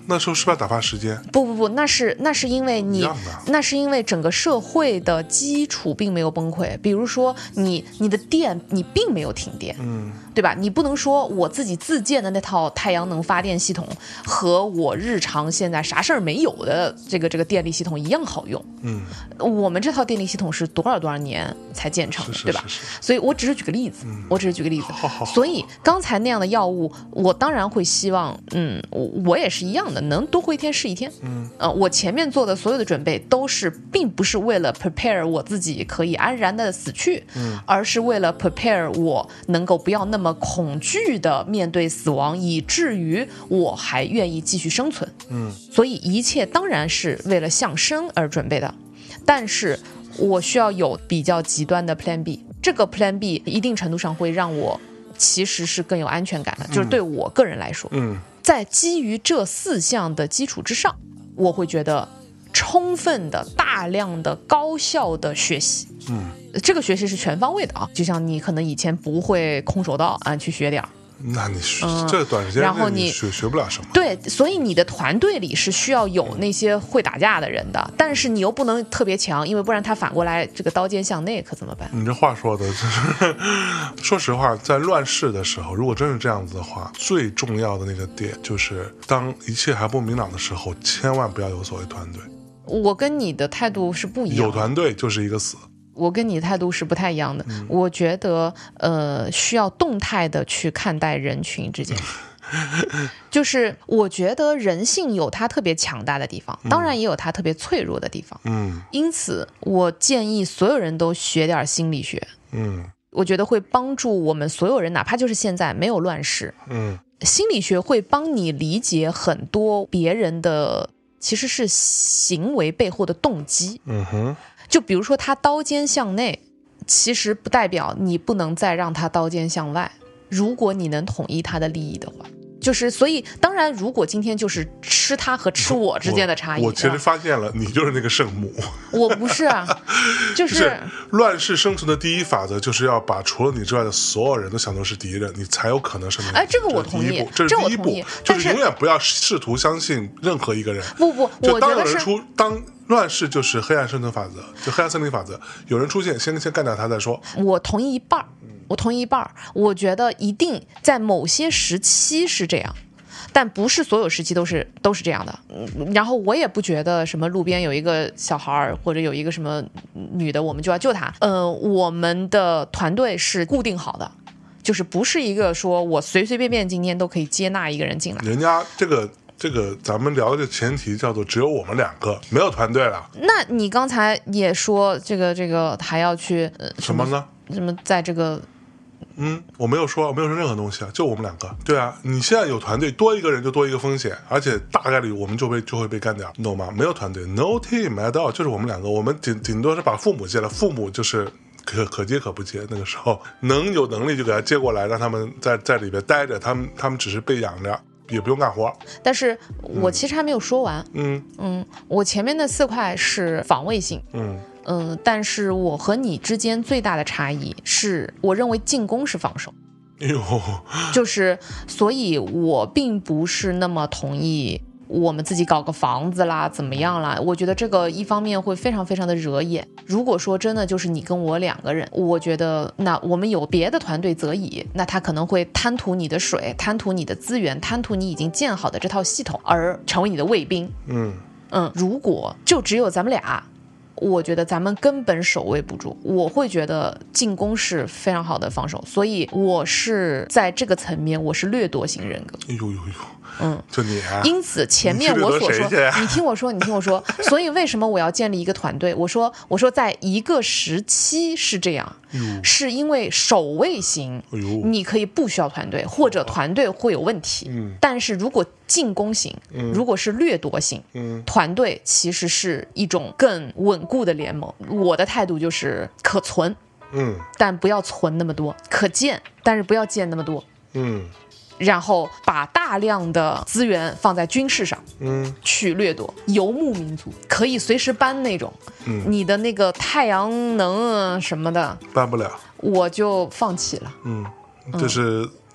那时候是不是要打发时间？ 不，那是因为那是因为整个社会的基础并没有崩溃。比如说你的电你并没有停电，对吧？你不能说我自己自建的那套太阳能发电系统和我日常现在啥事儿没有的这个电力系统一样好用。我们这套电力系统是多少年才建成的，对吧？所以我只是举个例子， 好。 所以刚才那样的药物，我当然会希望，我也是一样的，能多活一天是一天。我前面做的所有的准备并不是为了 prepare 我自己可以安然的死去，而是为了 prepare 我能够不要那么恐惧的面对死亡，以至于我还愿意继续生存。所以一切当然是为了向生而准备的，但是我需要有比较极端的 Plan B。这个 Plan B 一定程度上会让我其实是更有安全感的，就是对我个人来说，在基于这4项的基础之上，我会觉得充分的、大量的、高效的学习。这个学习是全方位的啊，就像你可能以前不会空手道去学点儿。 那你这短时间然后你学不了什么。 对，所以你的团队里是需要有那些会打架的人的，但是你又不能特别强，因为不然他反过来这个刀尖向内可怎么办？ 你这话说的就是说实话，在乱世的时候，如果真是这样子的话，最重要的那个点就是当一切还不明朗的时候，千万不要有所谓团队。 我跟你的态度是不一样的， 有团队就是一个死。 我跟你的态度是不太一样的，我觉得需要动态的去看待人群之间。就是我觉得人性有它特别强大的地方，当然也有它特别脆弱的地方。因此我建议所有人都学点心理学。我觉得会帮助我们所有人，哪怕就是现在没有乱世。心理学会帮你理解很多别人的其实是行为背后的动机。就比如说他刀尖向内，其实不代表你不能再让他刀尖向外，如果你能统一他的利益的话。就是所以当然如果今天就是吃他和吃我之间的差异， 我其实发现了你就是那个圣母。我不是啊，就是乱世生存的第一法则就是要把除了你之外的所有人都想作是敌人，你才有可能生存。 这个我同意， 这是第一步，就是永远不要试图相信任何一个人。 不， 我觉得是当乱世就是黑暗生存法则，就黑暗森林法则，有人出现先干掉他再说。 我同意一半。我觉得一定在某些时期是这样，但不是所有时期都是这样的。然后我也不觉得什么路边有一个小孩或者有一个什么女的我们就要救她。我们的团队是固定好的，就是不是一个说我随随便便今天都可以接纳一个人进来。 人家这个咱们聊的前提叫做只有我们2个，没有团队了。 那你刚才也说这个还要去什么呢？ 什么在这个我没有说任何东西啊，就我们2个。对啊，你现在有团队，多一个人就多一个风险，而且大概率我们就会被干掉，你懂吗？没有团队 ，no team at all，就是我们2个，我们顶多是把父母接了，父母就是可接可不接，那个时候有能力就给他接过来，让他们在里边待着，他们只是被养着，也不用干活。 但是我其实还没有说完。我前面的4块是防卫性。但是我和你之间最大的差异是，我认为进攻是防守。就是所以我并不是那么同意我们自己搞个房子啦怎么样啦，我觉得这个一方面会非常非常的惹眼。如果说真的就是你跟我2个人，我觉得那我们有别的团队则已，那他可能会贪图你的水，贪图你的资源，贪图你已经建好的这套系统而成为你的卫兵。如果就只有咱们俩，我觉得咱们根本守卫不住，我会觉得进攻是非常好的防守，所以我是在这个层面我是掠夺型人格。 就你啊。 因此前面我所说，你听我说，所以为什么我要建立一个团队？我说在一个时期是这样，是因为守卫型你可以不需要团队，或者团队会有问题。但是如果进攻型，如果是掠夺型，团队其实是一种更稳固的联盟。我的态度就是可存，但不要存那么多，可建，但是不要建那么多。然后把大量的资源放在军事上，去掠夺游牧民族，可以随时搬那种，你的那个太阳能什么的搬不了， 我就放弃了。 这是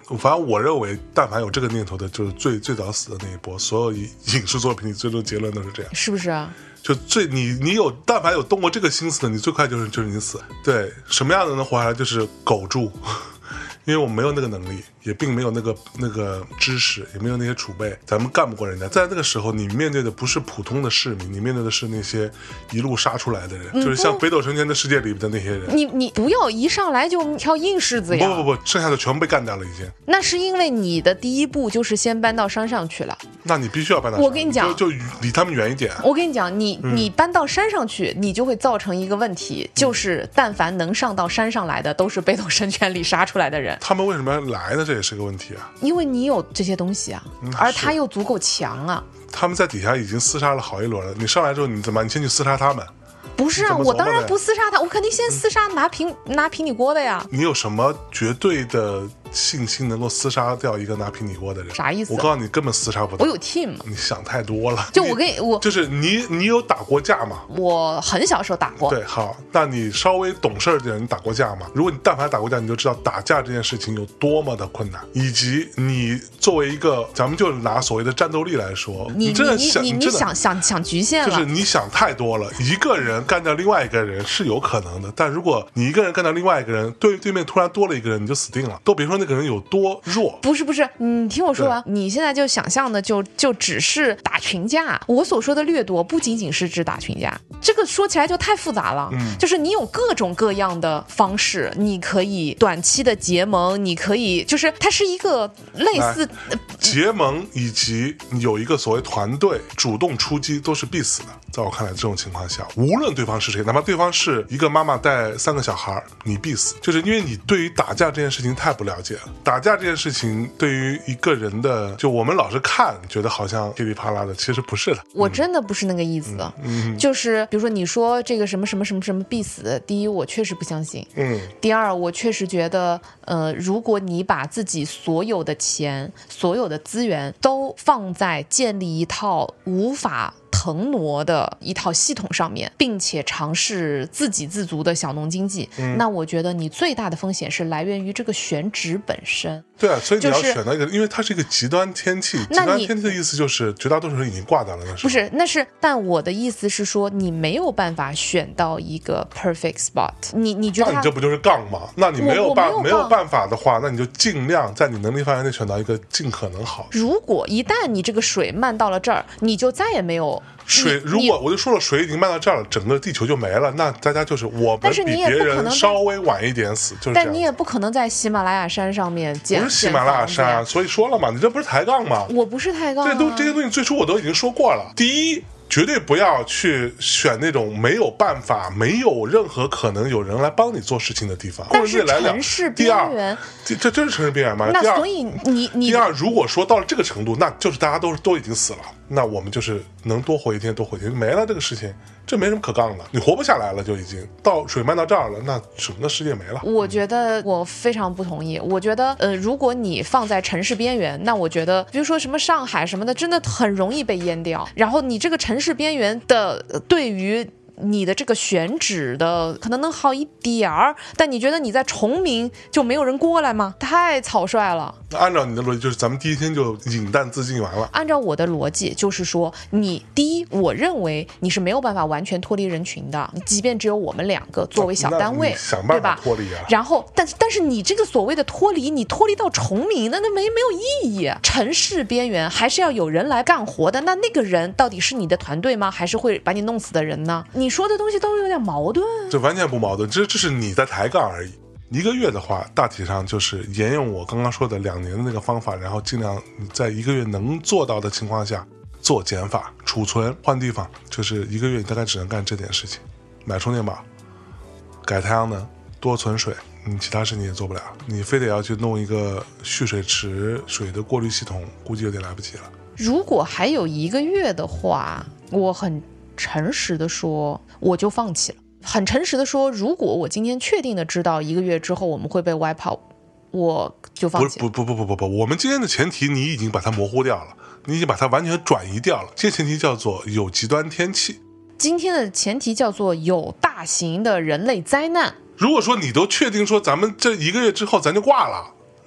反正我认为但凡有这个念头的就是最早死的那一波，所有影视作品里最终结论都是这样， 是不是啊？ 就你有但凡有动过这个心思的，你最快就是你死。对，什么样的能活下来就是苟住因为我们没有那个能力，也并没有那个知识，也没有那些储备，咱们干不过人家。在那个时候，你面对的不是普通的市民，你面对的是那些一路杀出来的人，就是像北斗神拳的世界里的那些人。 你不要一上来就挑硬柿子呀！ 不，剩下的全部被干掉了已经。 那是因为你的第一步就是先搬到山上去了。 那你必须要搬到山上。 我跟你讲， 就离他们远一点。 我跟你讲，你搬到山上去，你就会造成一个问题，就是但凡能上到山上来的，都是北斗神拳里杀出来的人。 他们为什么要来呢？这也是个问题啊。 因为你有这些东西啊，而他又足够强啊。 他们在底下已经厮杀了好一轮了，你上来之后你怎么？你先去厮杀他们？ 不是啊，我当然不厮杀他，我肯定先厮杀拿平底锅的呀。 你有什么绝对的信心能够厮杀掉一个拿平底锅的人？ 啥意思？ 我告诉你，根本厮杀不到。 我有 team。 你想太多了。 就就是你有打过架吗？ 我很小时候打过。 对，好，那你稍微懂事的人，你打过架吗？如果你但凡打过架，你就知道打架这件事情有多么的困难，以及你作为一个，咱们就拿所谓的战斗力来说， 你想局限了， 就是你想太多了。一个人干掉另外一个人是有可能的，但如果你一个人干掉另外一个人，对面突然多了一个人，你就死定了。都别说那个人有多弱。 不是，你听我说完。你现在就想象的就只是打群架。我所说的掠夺不仅仅是指打群架，这个说起来就太复杂了。就是你有各种各样的方式，你可以短期的结盟，你可以就是它是一个类似结盟，以及有一个所谓团队主动出击都是必死的。在我看来，这种情况下，无论对方是谁，哪怕对方是一个妈妈带3个小孩，你必死，就是因为你对于打架这件事情太不了解了。打架这件事情对于一个人的，就我们老是看觉得好像噼里啪啦的，其实不是的。 我真的不是那个意思。就是比如说你说这个什么必死，第一我确实不相信。第二我确实觉得如果你把自己所有的钱所有的资源都放在建立一套无法腾挪的一套系统上面，并且尝试自给自足的小农经济，那我觉得你最大的风险是来源于这个选址本身。 对啊，所以你要选到一个，因为它是一个极端天气。极端天气的意思就是绝大多数人已经挂掉了。 不是，但我的意思是说，你没有办法选到一个 perfect spot。你觉得？ 那你这不就是杠吗？那你没有办法的话，那你就尽量在你能力范围内选到一个尽可能好。 如果一旦你这个水漫到了这儿，你就再也没有。 水，如果我就说了，水已经漫到这儿了，整个地球就没了，那大家就是我们比别人稍微晚一点死，就是这样。 但你也不可能在喜马拉雅山上面建， 不是喜马拉雅山，所以说了嘛，你这不是抬杠吗？ 我不是抬杠啊， 这些东西最初我都已经说过了。第一，绝对不要去选那种没有办法、没有任何可能有人来帮你做事情的地方。 但是城市边缘， 这真是城市边缘吗？ 那所以你第二，如果说到了这个程度，那就是大家都已经死了，那我们就是能多活一天多活一天，没了这个事情，这没什么可杠的。你活不下来了，就已经到水漫到这儿了，那整个世界没了。 我觉得我非常不同意。我觉得如果你放在城市边缘，那我觉得比如说什么上海什么的，真的很容易被淹掉。然后你这个城市边缘的对于你的这个选址的可能好一点儿，但你觉得你在崇明就没有人过来吗？太草率了。 按照你的逻辑，就是咱们第一天就饮弹自尽完了。 按照我的逻辑，就是说你第一，我认为你是没有办法完全脱离人群的，即便只有我们2个作为小单位， 想办法脱离啊。 然后，但是你这个所谓的脱离，你脱离到崇明，那没有意义。城市边缘还是要有人来干活的，那个人到底是你的团队吗？还是会把你弄死的人呢？你说的东西都有点矛盾。 这完全不矛盾，这是你在抬杠而已。1个月的话，大体上就是沿用我刚刚说的2年的那个方法，然后尽量在1个月能做到的情况下做减法、储存、换地方，就是1个月你大概只能干这点事情：买充电宝、改太阳能、多存水。其他事你也做不了，你非得要去弄一个蓄水池、水的过滤系统，估计有点来不及了。 如果还有1个月的话，我很诚实的说，我就放弃了。很诚实的说，如果我今天确定的知道1个月之后我们会被 wipe out， 我就放弃了。 不，我们今天的前提你已经把它模糊掉了，你已经把它完全转移掉了。这前提叫做有极端天气， 今天的前提叫做有大型的人类灾难。 如果说你都确定说咱们这1个月之后咱就挂了，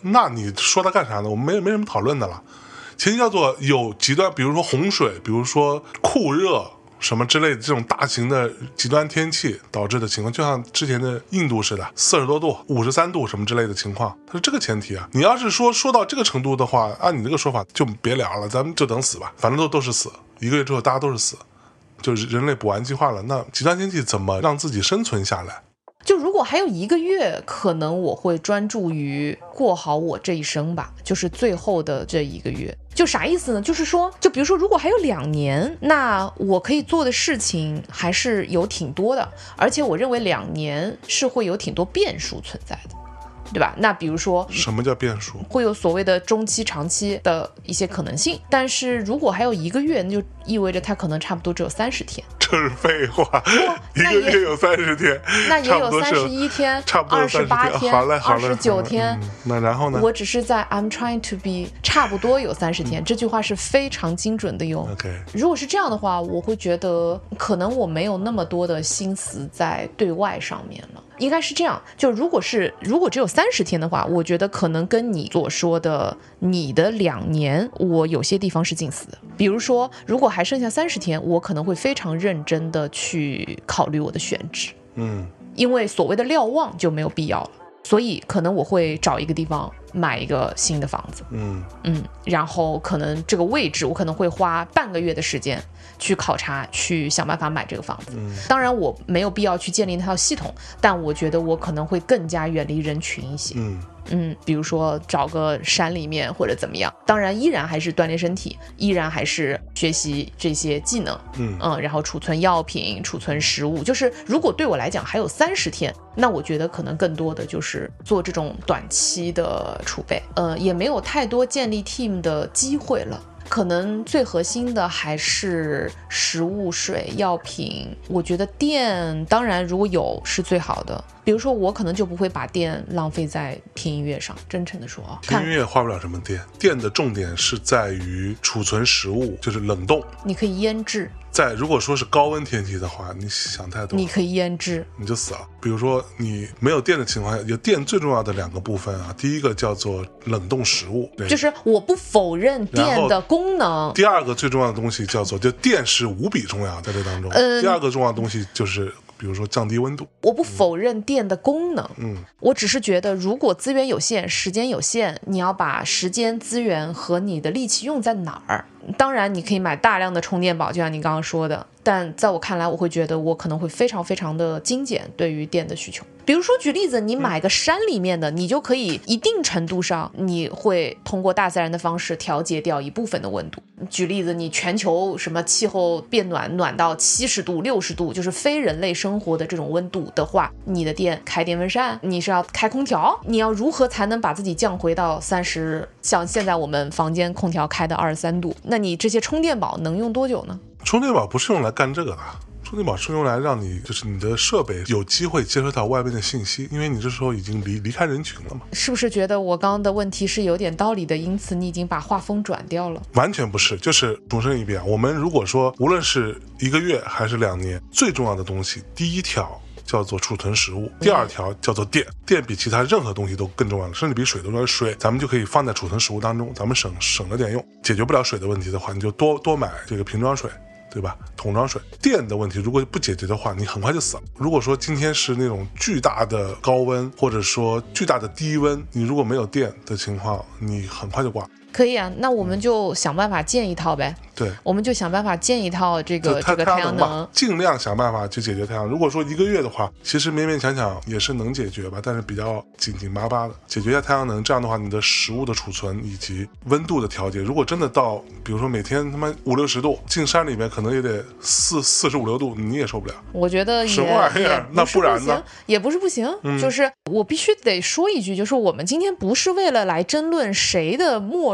那你说它干啥呢？我们没什么讨论的了。前提叫做有极端，比如说洪水，比如说酷热什么之类的这种大型的极端天气导致的情况，就像之前的印度似的，40多度、53度什么之类的情况，它是这个前提啊。你要是说到这个程度的话，按你这个说法就别聊了，咱们就等死吧，反正都是死，1个月之后大家都是死，就是人类补完计划了。那极端天气怎么让自己生存下来？ 就如果还有1个月，可能我会专注于过好我这一生吧，就是最后的这1个月。就啥意思呢？就是说，就比如说如果还有2年，那我可以做的事情还是有挺多的，而且我认为2年是会有挺多变数存在的，对吧？那比如说什么叫变数？ 会有所谓的中期、长期的一些可能性，但是如果还有1个月，那就意味着它可能差不多只有30天。 这是废话，1个月有30天， 那也有31天， 差不多 28天， 好嘞 29天。 那然后呢？ 我只是在 I'm trying to be 差不多有30天，这句话是非常精准的用。 OK， 如果是这样的话，我会觉得可能我没有那么多的心思在对外上面了。应该是这样，就如果只有30天的话，我觉得可能跟你所说的你的2年，我有些地方是近似的。比如说，如果还剩下30天，我可能会非常认真的去考虑我的选址，因为所谓的瞭望就没有必要了，所以可能我会找一个地方买一个新的房子，然后可能这个位置我可能会花半个月的时间去考察，去想办法买这个房子。当然我没有必要去建立那套系统，但我觉得我可能会更加远离人群一些。比如说找个山里面或者怎么样，当然依然还是锻炼身体，依然还是学习这些技能，然后储存药品、储存食物。就是如果对我来讲还有30天，那我觉得可能更多的就是做这种短期的储备，也没有太多建立 team 的机会了。可能最核心的还是食物、水、药品。我觉得电当然如果有是最好的，比如说我可能就不会把电浪费在听音乐上，真诚的说啊， 听音乐花不了什么电，电的重点是在于储存食物，就是冷冻， 你可以腌制。 如果说是高温天气的话，你想太多， 你可以腌制， 你就死了。比如说你没有电的情况下，有电最重要的2个部分啊，第一个叫做冷冻食物， 就是我不否认电的功能。 第2个最重要的东西叫做，就电是无比重要，在这当中。第2个重要的东西就是比如说降低温度。 我不否认电的功能，我只是觉得如果资源有限、时间有限，你要把时间、资源和你的力气用在哪儿？当然你可以买大量的充电宝，就像你刚刚说的，但在我看来，我会觉得我可能会非常非常的精简对于电的需求。比如说举例子，你买个山里面的，你就可以一定程度上你会通过大自然的方式调节掉一部分的温度。举例子，你全球什么气候变暖到70度、60度，就是非人类生活的这种温度的话，你的电开电风扇，你是要开空调，你要如何才能把自己降回到30，像现在我们房间空调开的23度，那你这些充电宝能用多久呢？ 充电宝不是用来干这个的，充电宝是用来让你就是你的设备有机会接收到外面的信息，因为你这时候已经离开人群了嘛。 是不是觉得我刚刚的问题是有点道理的，因此你已经把画风转掉了？ 完全不是，就是重申一遍，我们如果说无论是1个月还是2年，最重要的东西，第1条叫做储存食物，第2条叫做电，电比其他任何东西都更重要了，甚至比水都重要。水咱们就可以放在储存食物当中，咱们省了点用。解决不了水的问题的话，你就多买这个瓶装水，对吧？桶装水。电的问题如果不解决的话，你很快就死了。如果说今天是那种巨大的高温，或者说巨大的低温，你如果没有电的情况，你很快就挂。 可以啊，那我们就想办法建一套呗。 对， 我们就想办法建一套这个太阳能， 尽量想办法去解决太阳。如果说1个月的话，其实勉勉强强也是能解决吧，但是比较紧巴巴的。解决一下太阳能，这样的话，你的食物的储存以及温度的调节，如果真的到，比如说每天他妈50-60度，进山里面可能也得45-6度，你也受不了。 我觉得什么玩意儿？那不然呢？ 也不是不行，就是我必须得说一句，就是我们今天不是为了来争论谁的末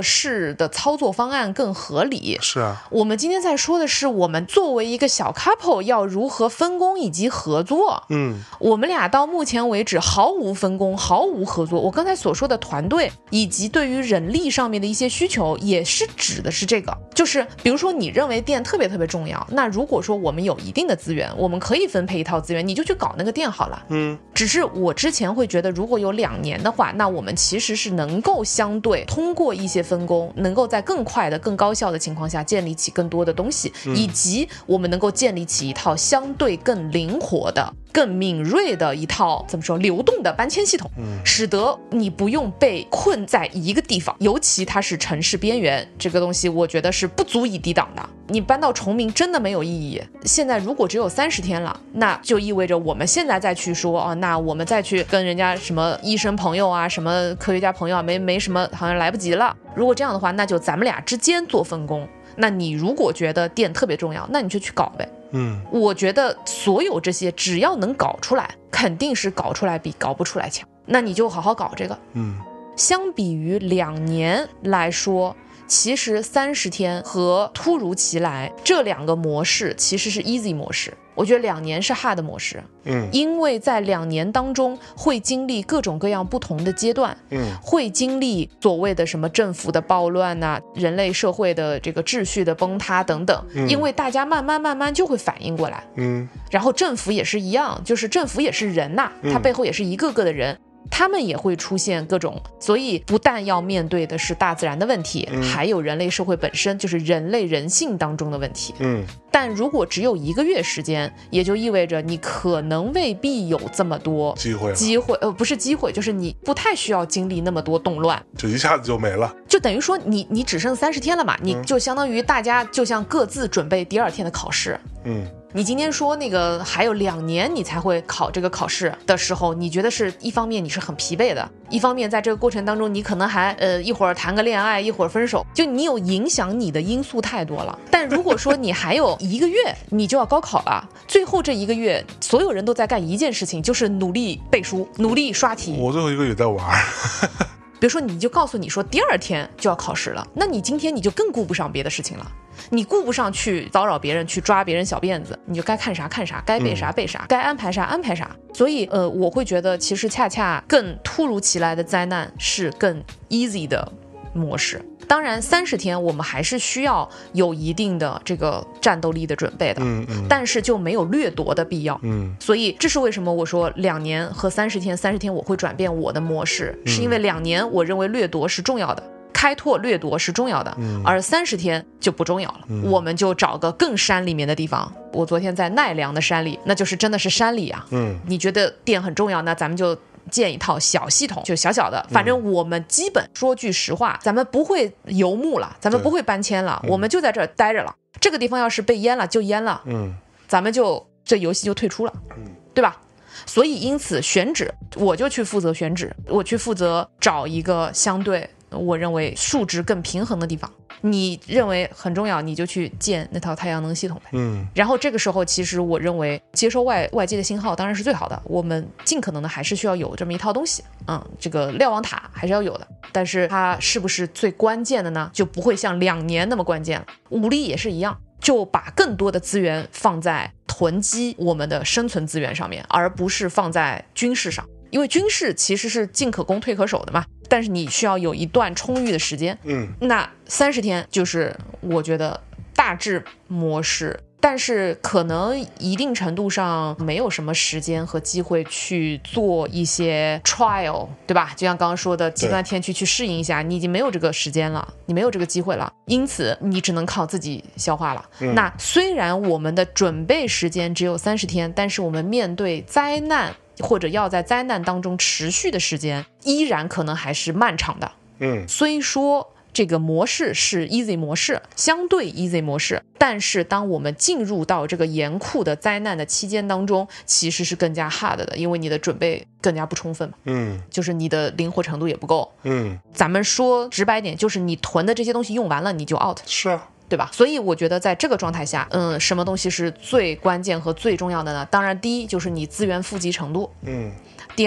式的操作方案更合理。 是啊， 我们今天在说的是我们作为一个小 couple 要如何分工以及合作。我们俩到目前为止毫无分工，毫无合作。我刚才所说的团队以及对于人力上面的一些需求，也是指的是这个，就是比如说你认为店特别特别重要，那如果说我们有一定的资源，我们可以分配一套资源，你就去搞那个店好了。只是我之前会觉得，如果有2年的话，那我们其实是能够相对通过一些分工，能够在更快的、更高效的情况下建立起更多的东西，以及我们能够建立起一套相对更灵活的、更敏锐的一套怎么说流动的搬迁系统，使得你不用被困在一个地方，尤其它是城市边缘，这个东西我觉得是不足以抵挡的。你搬到崇明真的没有意义。现在如果只有30天了，那就意味着我们现在再去说那我们再去跟人家什么医生朋友啊，什么科学家朋友啊，没什么，好像来不及了。如果这样的话，那就咱们俩之间做分工。那你如果觉得店特别重要，那你就去搞呗。我觉得所有这些只要能搞出来，肯定是搞出来比搞不出来强。那你就好好搞这个。相比于2年来说，其实30天和突如其来这2个模式其实是 easy 模式，我觉得2年是 hard 模式。因为在2年当中会经历各种各样不同的阶段，会经历所谓的什么政府的暴乱啊，人类社会的这个秩序的崩塌等等，因为大家慢慢就会反应过来。然后政府也是一样，就是政府也是人呐，它背后也是一个个的人，他们也会出现各种，所以不但要面对的是大自然的问题，还有人类社会本身，就是人类人性当中的问题。但如果只有1个月时间，也就意味着你可能未必有这么多机会，不是机会，就是你不太需要经历那么多动乱， 就一下子就没了。 就等于说你只剩30天了嘛，你就相当于大家就像各自准备第2天的考试。你今天说那个还有2年你才会考这个考试的时候，你觉得是一方面你是很疲惫的，一方面在这个过程当中你可能还一会儿谈个恋爱，一会儿分手，就你有影响你的因素太多了。但如果说你还有1个月你就要高考了，最后这1个月所有人都在干一件事情，就是努力背书，努力刷题。 我最后1个月在玩比如说你就告诉你说第2天就要考试了，那你今天你就更顾不上别的事情了，你顾不上去骚扰别人，去抓别人小辫子，你就该看啥看啥，该背啥背啥，该安排啥安排啥。所以我会觉得其实恰恰更突如其来的灾难是更 easy 的模式。当然30天我们还是需要有一定的这个战斗力的准备的，但是就没有掠夺的必要。所以这是为什么我说2年和30天我会转变我的模式，是因为2年我认为掠夺是重要的，开拓掠夺是重要的，而30天就不重要了。我们就找个更山里面的地方。我昨天在奈良的山里，那就是真的是山里啊。你觉得店很重要，那咱们就建一套小系统，就小小的，反正我们基本说句实话，咱们不会游牧了，咱们不会搬迁了，我们就在这儿待着了。这个地方要是被淹了就淹了，咱们就这游戏就退出了，对吧？所以因此选址，我就去负责选址，我去负责找一个相对我认为数值更平衡的地方。你认为很重要，你就去建那套太阳能系统呗。然后这个时候其实我认为接收外界的信号当然是最好的，我们尽可能的还是需要有这么一套东西。这个瞭望塔还是要有的，但是它是不是最关键的呢？就不会像2年那么关键了。武力也是一样，就把更多的资源放在囤积我们的生存资源上面，而不是放在军事上。因为军事其实是进可攻退可守的嘛，但是你需要有一段充裕的时间。那30天就是我觉得大致模式，但是可能一定程度上没有什么时间和机会去做一些 trial， 对吧？就像刚刚说的极端天气去适应一下，你已经没有这个时间了，你没有这个机会了，因此你只能靠自己消化了。那虽然我们的准备时间只有30天，但是我们面对灾难或者要在灾难当中持续的时间依然可能还是漫长的。虽说这个模式是 easy 模式，相对 easy 模式，但是当我们进入到这个严酷的灾难的期间当中，其实是更加 hard 的，因为你的准备更加不充分嘛。就是你的灵活程度也不够。咱们说直白点，就是你囤的这些东西用完了你就 out。 是啊， 对吧？所以我觉得在这个状态下，什么东西是最关键和最重要的呢？当然第一就是你资源富集程度，第二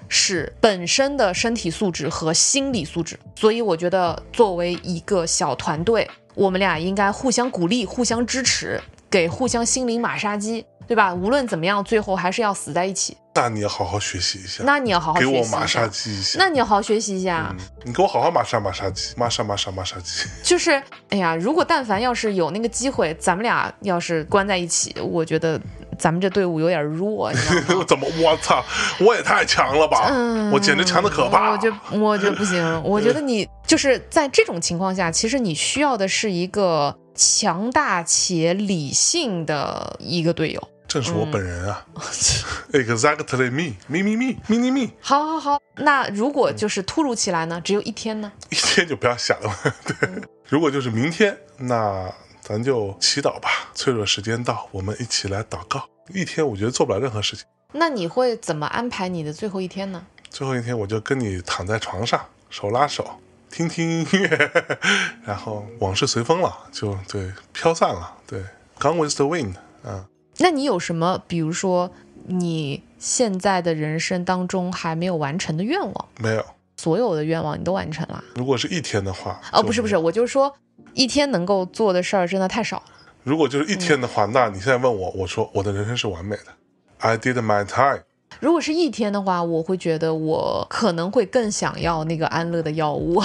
是本身的身体素质和心理素质。所以我觉得作为一个小团队，我们俩应该互相鼓励，互相支持，给互相心灵马杀鸡，对吧？无论怎么样，最后还是要死在一起。 那你要好好学习一下， 那你要好好学习一下， 给我马杀鸡一下。 那你要好好学习一下， 你给我好好马杀鸡，马杀鸡。 就是哎呀，如果但凡要是有那个机会，咱们俩要是关在一起，我觉得咱们这队伍有点弱，你知道吗？ 怎么？我操！我也太强了吧！我简直强的可怕。 我觉得不行。我觉得你就是在这种情况下，其实你需要的是一个强大且理性的一个队友。 正是我本人啊，exactly me。 好，那如果就是突如其来呢？只有一天呢？ 一天就不要想了。对，如果就是明天，那咱就祈祷吧。脆弱时间到，我们一起来祷告。一天我觉得做不了任何事情。 那你会怎么安排你的最后一天呢？ 最后一天我就跟你躺在床上，手拉手，听听音乐，然后往事随风了，就对，飘散了，对 ，Gone with the wind 啊。 那你有什么，比如说你现在的人生当中还没有完成的愿望？ 没有， 所有的愿望你都完成了。 如果是一天的话， 不是，我就是说一天能够做的事儿真的太少。 如果就是一天的话，那你现在问我，我说我的人生是完美的 ，I did my time。 如果是一天的话，我会觉得我可能会更想要那个安乐的药物。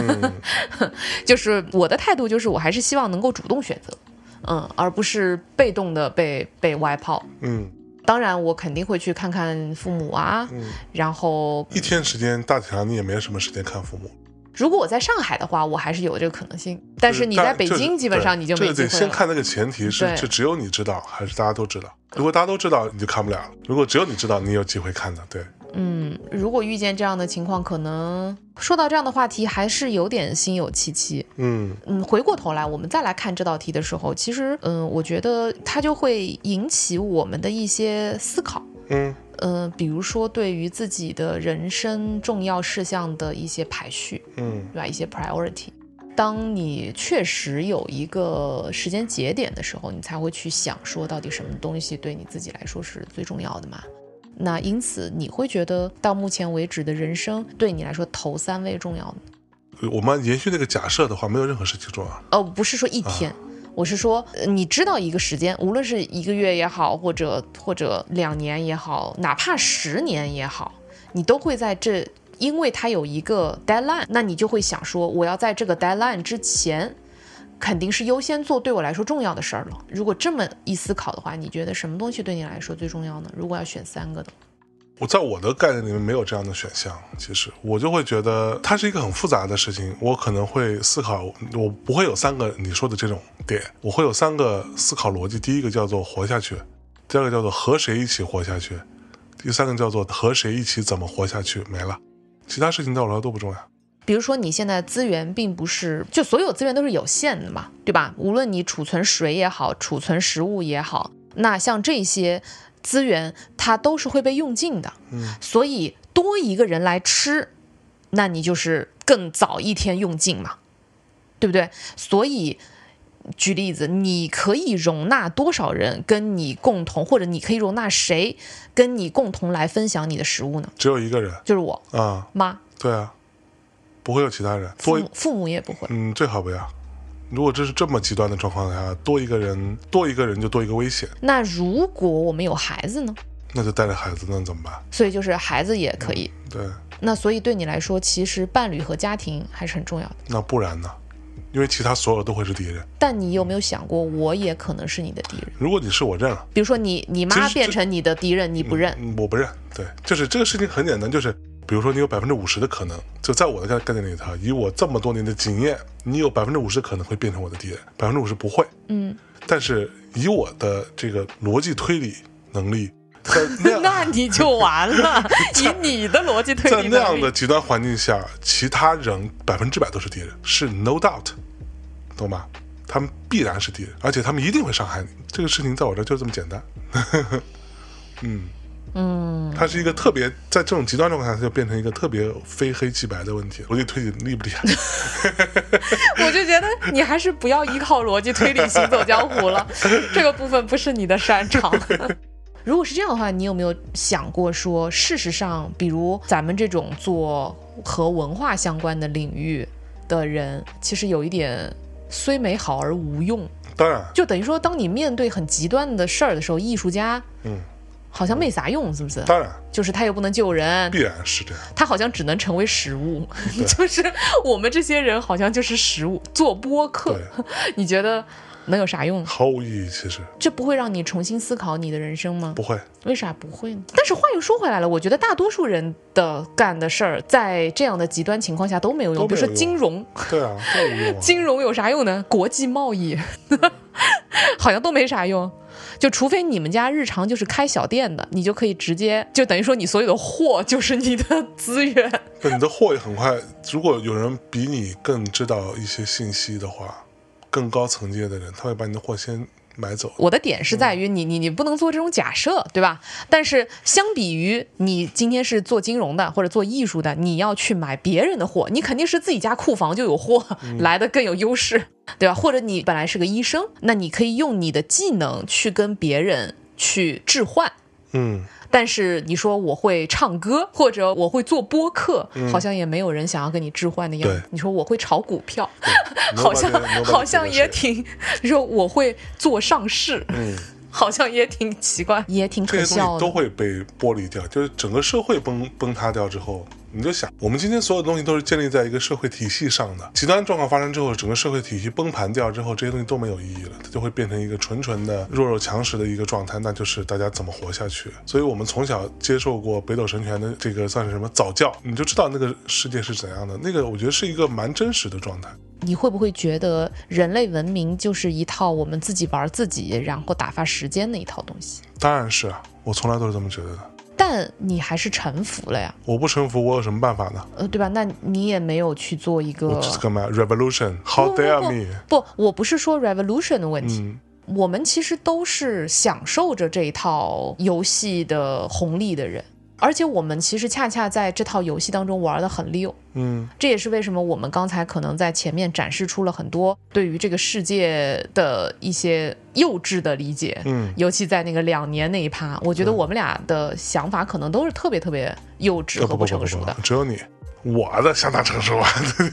就是我的态度就是我还是希望能够主动选择。而不是被动的被外抛。当然我肯定会去看看父母啊。然后一天时间大体上你也没什么时间看父母。 如果我在上海的话，我还是有这个可能性。但是你在北京基本上你就没机会了。 这得先看那个前提是只有你知道还是大家都知道。如果大家都知道你就看不了了，如果只有你知道你有机会看的。对。 如果遇见这样的情况，可能说到这样的话题还是有点心有戚戚。回过头来我们再来看这道题的时候，其实我觉得它就会引起我们的一些思考。比如说对于自己的人生重要事项的一些排序，对吧？一些 priority。当你确实有一个时间节点的时候，你才会去想说到底什么东西对你自己来说是最重要的嘛。那因此你会觉得到目前为止的人生对你来说头3位重要的？ 我们延续那个假设的话，没有任何事情重要。 不是说一天，我是说你知道一个时间，无论是1个月也好，或者2年也好，哪怕10年也好，你都会在这，因为它有一个 deadline， 那你就会想说我要在这个 deadline 之前肯定是优先做对我来说重要的事儿了。如果这么一思考的话，你觉得什么东西对你来说最重要呢？如果要选3个的， 我在我的概念里面没有这样的选项。其实我就会觉得它是一个很复杂的事情，我可能会思考，我不会有3个你说的这种点，我会有3个思考逻辑。第一个叫做活下去，第二个叫做和谁一起活下去，第3个叫做和谁一起怎么活下去。没了，其他事情对我来说都不重要。 比如说你现在资源并不是，就所有资源都是有限的嘛，对吧？无论你储存水也好，储存食物也好，那像这些资源它都是会被用尽的。所以多一个人来吃，那你就是更早一天用尽嘛，对不对？所以举例子，你可以容纳多少人跟你共同，或者你可以容纳谁跟你共同来分享你的食物呢？ 只有一个人， 就是我妈。 对啊，不会有其他人， 父母也不会。 最好不要。如果这是这么极端的状况下，多一个人就多一个危险。 那如果我们有孩子呢？ 那就带着孩子，那怎么办？ 所以就是孩子也可以。 对。 那所以对你来说，其实伴侣和家庭还是很重要的。 那不然呢？因为其他所有都会是敌人。但你有没有想过，我也可能是你的敌人？ 如果你是，我认了。 比如说你妈变成你的敌人，你不认？ 我不认。对，就是这个事情很简单，就是比如说你有50%的可能，就在我的概念里头，以我这么多年的经验，你有50%的可能会变成我的敌人，50%不会。但是以我的这个逻辑推理能力， 那你就完了。以你的逻辑推理能力， 在那样的极端环境下，其他人100%都是敌人，是 no doubt， 懂吗？他们必然是敌人，而且他们一定会伤害你。这个事情在我这就这么简单。它是一个特别，在这种极端状况下就变成一个特别非黑即白的问题。逻辑推理厉不厉害？ 我就觉得你还是不要依靠逻辑推理行走江湖了，这个部分不是你的擅长。 如果是这样的话，你有没有想过说，事实上比如咱们这种做和文化相关的领域的人，其实有一点虽美好而无用。 当然， 就等于说当你面对很极端的事儿的时候，艺术家好像没啥用，是不是？ 当然， 就是他又不能救人， 必然是这样， 他好像只能成为食物。就是我们这些人好像就是食物。做播客你觉得能有啥用？ 毫无意义。其实这不会让你重新思考你的人生吗？ 不会。 为啥不会呢？但是话又说回来了，我觉得大多数人的干的事儿在这样的极端情况下都没有用。比如说金融， 对啊，都无用啊。 金融有啥用呢？国际贸易好像都没啥用。就除非你们家日常就是开小店的，你就可以直接就等于说你所有的货就是你的资源。 你的货也很快，如果有人比你更知道一些信息的话，更高层阶的人他会把你的货先买走。 我的点是在于你不能做这种假设，对吧？但是相比于你今天是做金融的或者做艺术的，你要去买别人的货，你肯定是自己家库房就有货来的更有优势，对吧？或者你本来是个医生，那你可以用你的技能去跟别人去置换。但是你说我会唱歌或者我会做播客，好像也没有人想要跟你置换的样子。你说我会炒股票，好像也挺，你说我会做上市，好像也挺奇怪，也挺可笑的。 这些东西都会被剥离掉，就是整个社会崩塌掉之后，你就想，我们今天所有东西都是建立在一个社会体系上的。极端状况发生之后，整个社会体系崩盘掉之后，这些东西都没有意义了，它就会变成一个纯纯的弱肉强食的一个状态，那就是大家怎么活下去。所以我们从小接受过北斗神拳的这个算是什么早教，你就知道那个世界是怎样的。那个我觉得是一个蛮真实的状态。 你会不会觉得人类文明就是一套我们自己玩自己然后打发时间的一套东西？ 当然是啊，我从来都是这么觉得的。 但你还是臣服了呀。 我不臣服，我有什么办法呢？ 对吧？那你也没有去做一个干嘛 revolution how dare me。 不，我不是说 revolution 的问题，我们其实都是享受着这一套游戏的红利的人，而且我们其实恰恰在这套游戏当中玩得很溜。这也是为什么我们刚才可能在前面展示出了很多对于这个世界的一些幼稚的理解。尤其在那个2年那一趴，我觉得我们俩的想法可能都是特别特别幼稚和不成熟的。 只有你，我的相当成熟啊。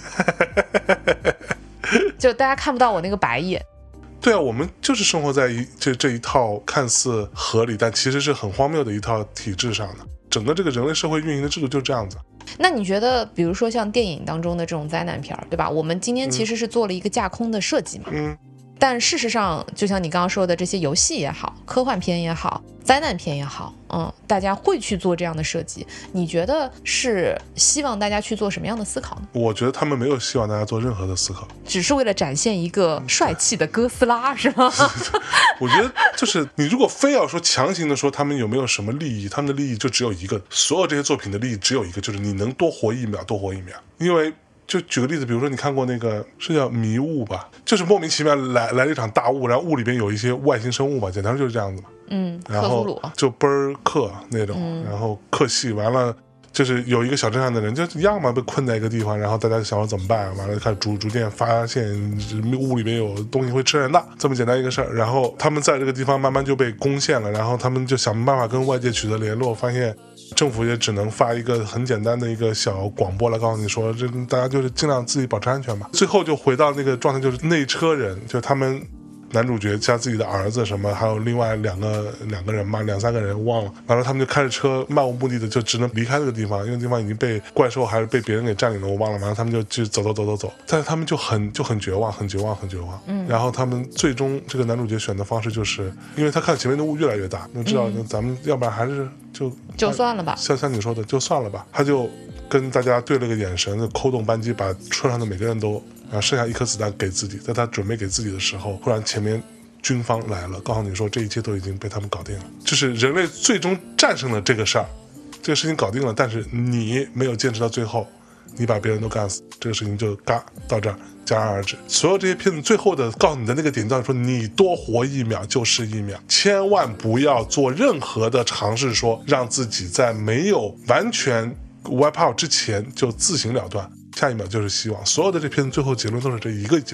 就大家看不到我那个白眼。 对啊，我们就是生活在这一套看似合理但其实是很荒谬的一套体制上的。整个这个人类社会运行的制度就是这样子。 那你觉得比如说像电影当中的这种灾难片，对吧？我们今天其实是做了一个架空的设计嘛。但事实上就像你刚刚说的，这些游戏也好，科幻片也好，灾难片也好，大家会去做这样的设计，你觉得是希望大家去做什么样的思考呢？ 我觉得他们没有希望大家做任何的思考， 只是为了展现一个帅气的哥斯拉，是吗？ 我觉得就是你如果非要说强行的说他们有没有什么利益，他们的利益就只有一个，所有这些作品的利益只有一个，就是你能多活一秒多活一秒。因为就举个例子，比如说你看过那个是叫迷雾吧，就是莫名其妙来了一场大雾，然后雾里边有一些外星生物吧，简单就是这样子嘛。然后就倍儿克那种，然后克系完了，就是有一个小镇上的人就一样嘛，被困在一个地方，然后大家想说怎么办，完了开始逐渐发现雾里边有东西会吃人的，这么简单一个事儿。然后他们在这个地方慢慢就被攻陷了，然后他们就想办法跟外界取得联络，发现政府也只能发一个很简单的一个小广播来告诉你说，这大家就是尽量自己保持安全吧。最后就回到那个状态，就是那车人，就他们男主角加自己的儿子什么，还有另外两个人嘛，2-3个人忘了，完了他们就开着车漫无目的的就只能离开这个地方，因为地方已经被怪兽还是被别人给占领了，我忘了。完了他们就走，但是他们就很绝望。然后他们最终这个男主角选的方式就是，因为他看前面的雾越来越大，你知道咱们要不然还是就算了吧，像你说的就算了吧。他就跟大家对了个眼神，就扣动扳机，把车上的每个人都剩下一颗子弹给自己。在他准备给自己的时候，忽然前面军方来了，告诉你说这一切都已经被他们搞定了，就是人类最终战胜了这个事儿，这个事情搞定了，但是你没有坚持到最后，你把别人都干死，这个事情就嘎到这儿戛然而止。所有这些片子最后的告诉你的那个点在说，你多活一秒就是一秒，千万不要做任何的尝试，说让自己在没有完全 wipe out 之前就自行了断，下一秒就是希望。所有的这片子最后结论都是这一个结论。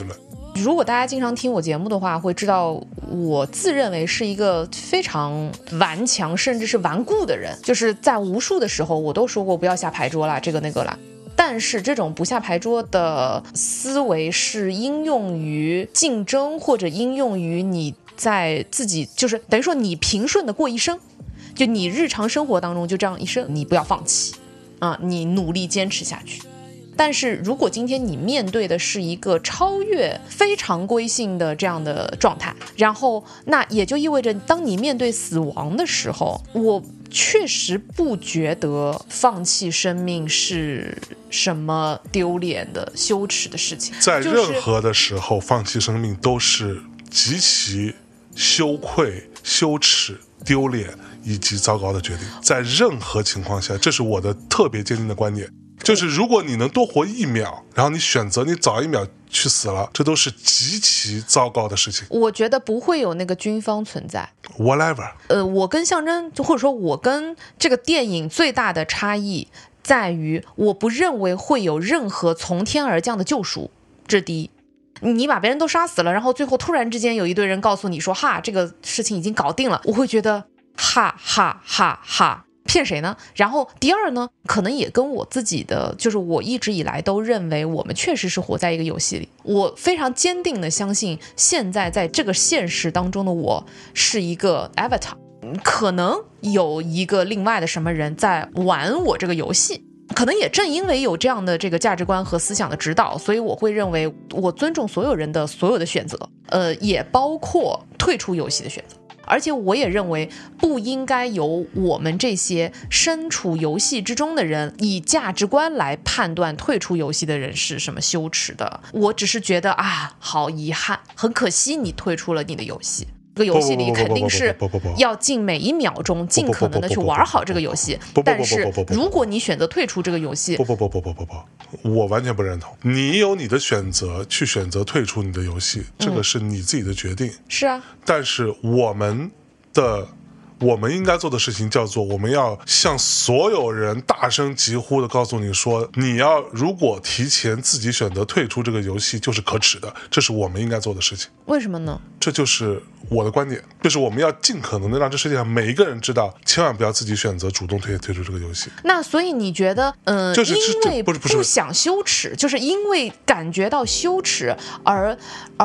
如果大家经常听我节目的话，会知道我自认为是一个非常顽强甚至是顽固的人，就是在无数的时候我都说过不要下牌桌啦，这个那个啦。但是这种不下牌桌的思维是应用于竞争，或者应用于你在自己，就是等于说你平顺的过一生，就你日常生活当中就这样一生，你不要放弃啊，你努力坚持下去。但是如果今天你面对的是一个超越非常规性的这样的状态，然后那也就意味着当你面对死亡的时候，我确实不觉得放弃生命是什么丢脸的羞耻的事情。 在任何的时候放弃生命都是极其羞愧、羞耻、丢脸以及糟糕的决定。在任何情况下，这是我的特别坚定的观点，就是如果你能多活1秒，然后你选择你早1秒去死了，这都是极其糟糕的事情。 我觉得不会有那个军方存在 whatever。 我跟象征，或者说我跟这个电影最大的差异在于，我不认为会有任何从天而降的救赎，这是第一。你把别人都杀死了，然后最后突然之间有一堆人告诉你说哈，这个事情已经搞定了，我会觉得哈哈哈哈，骗谁呢？然后第二呢，可能也跟我自己的，就是我一直以来都认为我们确实是活在一个游戏里，我非常坚定的相信现在在这个现实当中的我是一个 avatar， 可能有一个另外的什么人在玩我这个游戏，可能也正因为有这样的这个价值观和思想的指导，所以我会认为我尊重所有人的所有的选择，也包括退出游戏的选择。而且我也认为不应该由我们这些身处游戏之中的人以价值观来判断退出游戏的人是什么羞耻的。我只是觉得啊，好遗憾，很可惜你退出了你的游戏。这个游戏里肯定是要尽每一秒钟尽可能的去玩好这个游戏，但是如果你选择退出这个游戏， 不，我完全不认同。你有你的选择，去选择退出你的游戏，这个是你自己的决定。 是啊， 但是我们应该做的事情叫做，我们要向所有人大声疾呼的告诉你说，你要如果提前自己选择退出这个游戏就是可耻的，这是我们应该做的事情。 为什么呢？ 这就是我的观点，就是我们要尽可能的让这世界上每一个人知道，千万不要自己选择主动退出这个游戏。 那所以你觉得就是因为不想羞耻，就是因为感觉到羞耻而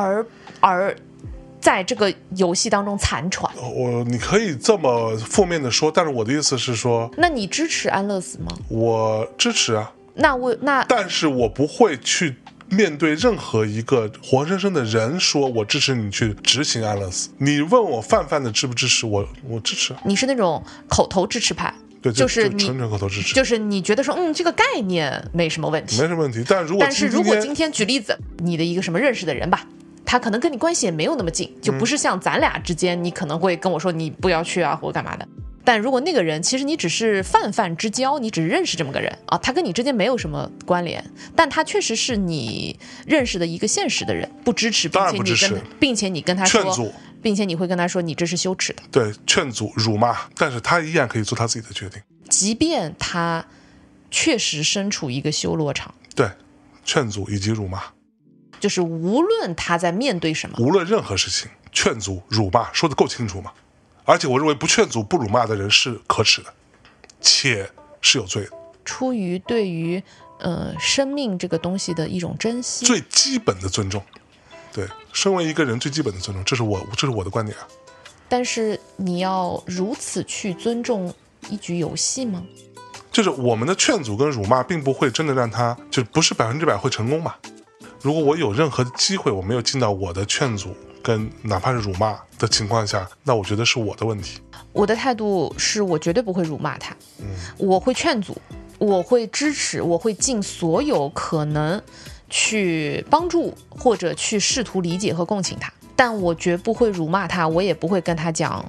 在这个游戏当中残喘。 你可以这么负面的说，但是我的意思是说， 那你支持安乐死吗？ 我支持啊。 那但是我不会去面对任何一个活生生的人说我支持你去执行安乐死。你问我泛的支不支持，我支持。 你是那种口头支持派。 对， 就是你纯口头支持， 就是你觉得说这个概念没什么问题， 没什么问题。但是如果今天举例子，你的一个什么认识的人吧，他可能跟你关系也没有那么近，就不是像咱俩之间，你可能会跟我说你不要去啊或干嘛的。但如果那个人其实你只是泛之交，你只是认识这么个人啊，他跟你之间没有什么关联，但他确实是你认识的一个现实的人，不支持，并且你跟他说， 劝阻， 并且你会跟他说你这是羞耻的， 对，劝阻、辱骂，但是他依然可以做他自己的决定， 即便他确实身处一个修罗场。 对，劝阻以及辱骂， 就是无论他在面对什么， 无论任何事情，劝阻、辱骂说得够清楚吗？而且我认为不劝阻不辱骂的人是可耻的，且是有罪的。 出于对于生命这个东西的一种珍惜， 最基本的尊重，对，身为一个人最基本的尊重，这是我的观点啊。 但是你要如此去尊重一局游戏吗？ 就是我们的劝阻跟辱骂并不会真的让他，就不是100%会成功嘛。如果我有任何的机会我没有尽到我的劝阻跟哪怕是辱骂的情况下，那我觉得是我的问题。 我的态度是我绝对不会辱骂他，我会劝阻，我会支持，我会尽所有可能去帮助或者去试图理解和共情他，但我绝不会辱骂他，我也不会跟他讲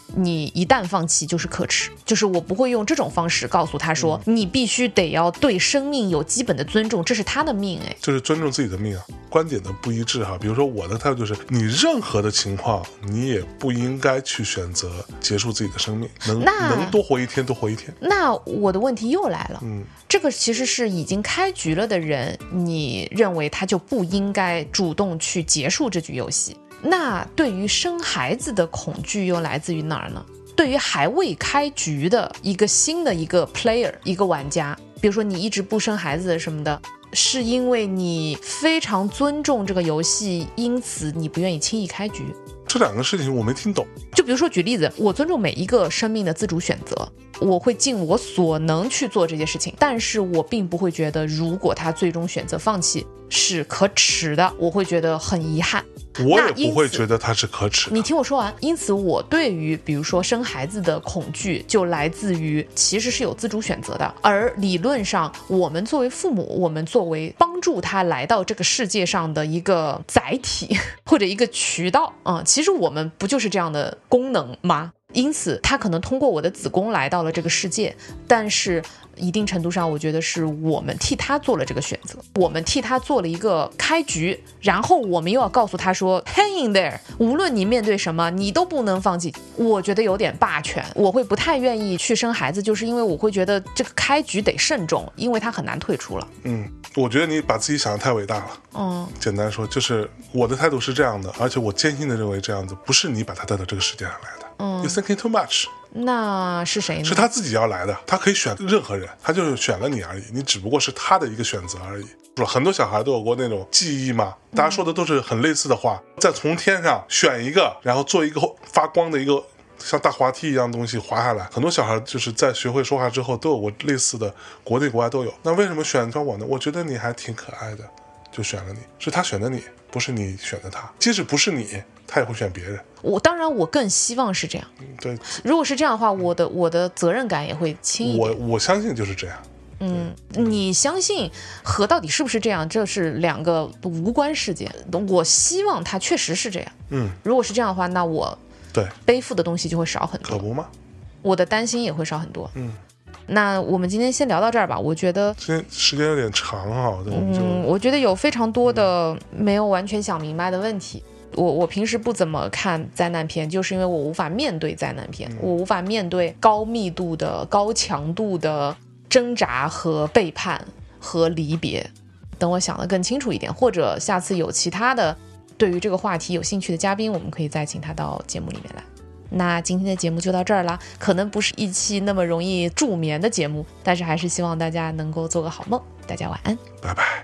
你一旦放弃就是可耻，就是我不会用这种方式告诉他说，你必须得要对生命有基本的尊重，这是他的命。 就是尊重自己的命啊。观点的不一致哈，比如说我的态度就是，你任何的情况你也不应该去选择结束自己的生命，能多活一天多活一天。 那我的问题又来了，这个其实是已经开局了的人，你认为他就不应该主动去结束这局游戏。那对于生孩子的恐惧又来自于哪儿呢？对于还未开局的一个新的一个 player 一个玩家，比如说你一直不生孩子什么的，是因为你非常尊重这个游戏，因此你不愿意轻易开局。 这两个事情我没听懂。 就比如说举例子，我尊重每一个生命的自主选择，我会尽我所能去做这些事情，但是我并不会觉得如果他最终选择放弃是可耻的，我会觉得很遗憾。 我也不会觉得它是可耻的。 你听我说完。因此我对于比如说生孩子的恐惧就来自于其实是有自主选择的，而理论上我们作为父母，我们作为帮助他来到这个世界上的一个载体或者一个渠道其实我们不就是这样的功能吗？因此他可能通过我的子宫来到了这个世界，但是一定程度上我觉得是我们替他做了这个选择，我们替他做了一个开局，然后我们又要告诉他说 hang in there， 无论你面对什么你都不能放弃。我觉得有点霸权，我会不太愿意去生孩子，就是因为我会觉得这个开局得慎重，因为他很难退出了。 我觉得你把自己想得太伟大了。简单说就是我的态度是这样的，而且我坚信的认为这样子不是你把他带到这个世界上来的。You're thinking too much。 那是谁呢？ 是他自己要来的，他可以选任何人，他就是选了你而已，你只不过是他的一个选择而已。很多小孩都有过那种记忆嘛，大家说的都是很类似的话，再从天上选一个，然后做一个发光的一个像大滑梯一样东西滑下来。很多小孩就是在学会说话之后都有过类似的，国内国外都有。那为什么选上我呢？我觉得你还挺可爱的，就选了你，是他选的你，不是你选的他。即使不是你，他也会选别人。当然我更希望是这样。对， 如果是这样的话，我的责任感也会轻一点。 我相信就是这样。 你相信和到底是不是这样，这是两个无关事件。我希望它确实是这样。如果是这样的话，那我背负的东西就会少很多。 可不吗？ 我的担心也会少很多。那我们今天先聊到这儿吧。我觉得今天时间有点长哈。 我觉得有非常多的没有完全想明白的问题。我平时不怎么看灾难片，就是因为我无法面对灾难片，我无法面对高密度的高强度的挣扎和背叛和离别。等我想得更清楚一点，或者下次有其他的对于这个话题有兴趣的嘉宾，我们可以再请他到节目里面来。那今天的节目就到这儿啦，可能不是一期那么容易助眠的节目，但是还是希望大家能够做个好梦。大家晚安， 拜拜。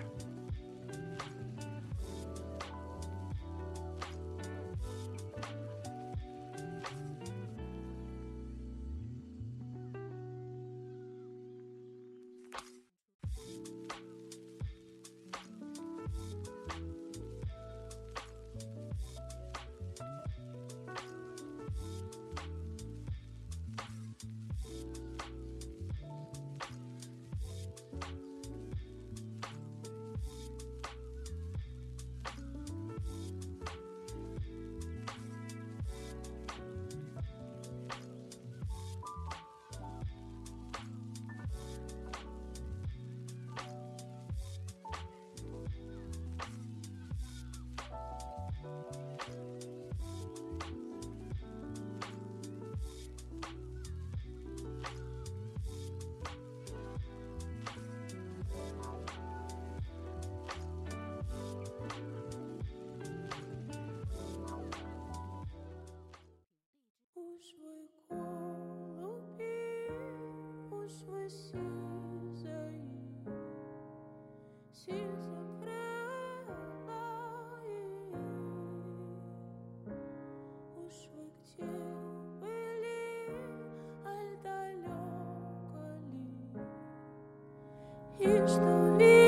И что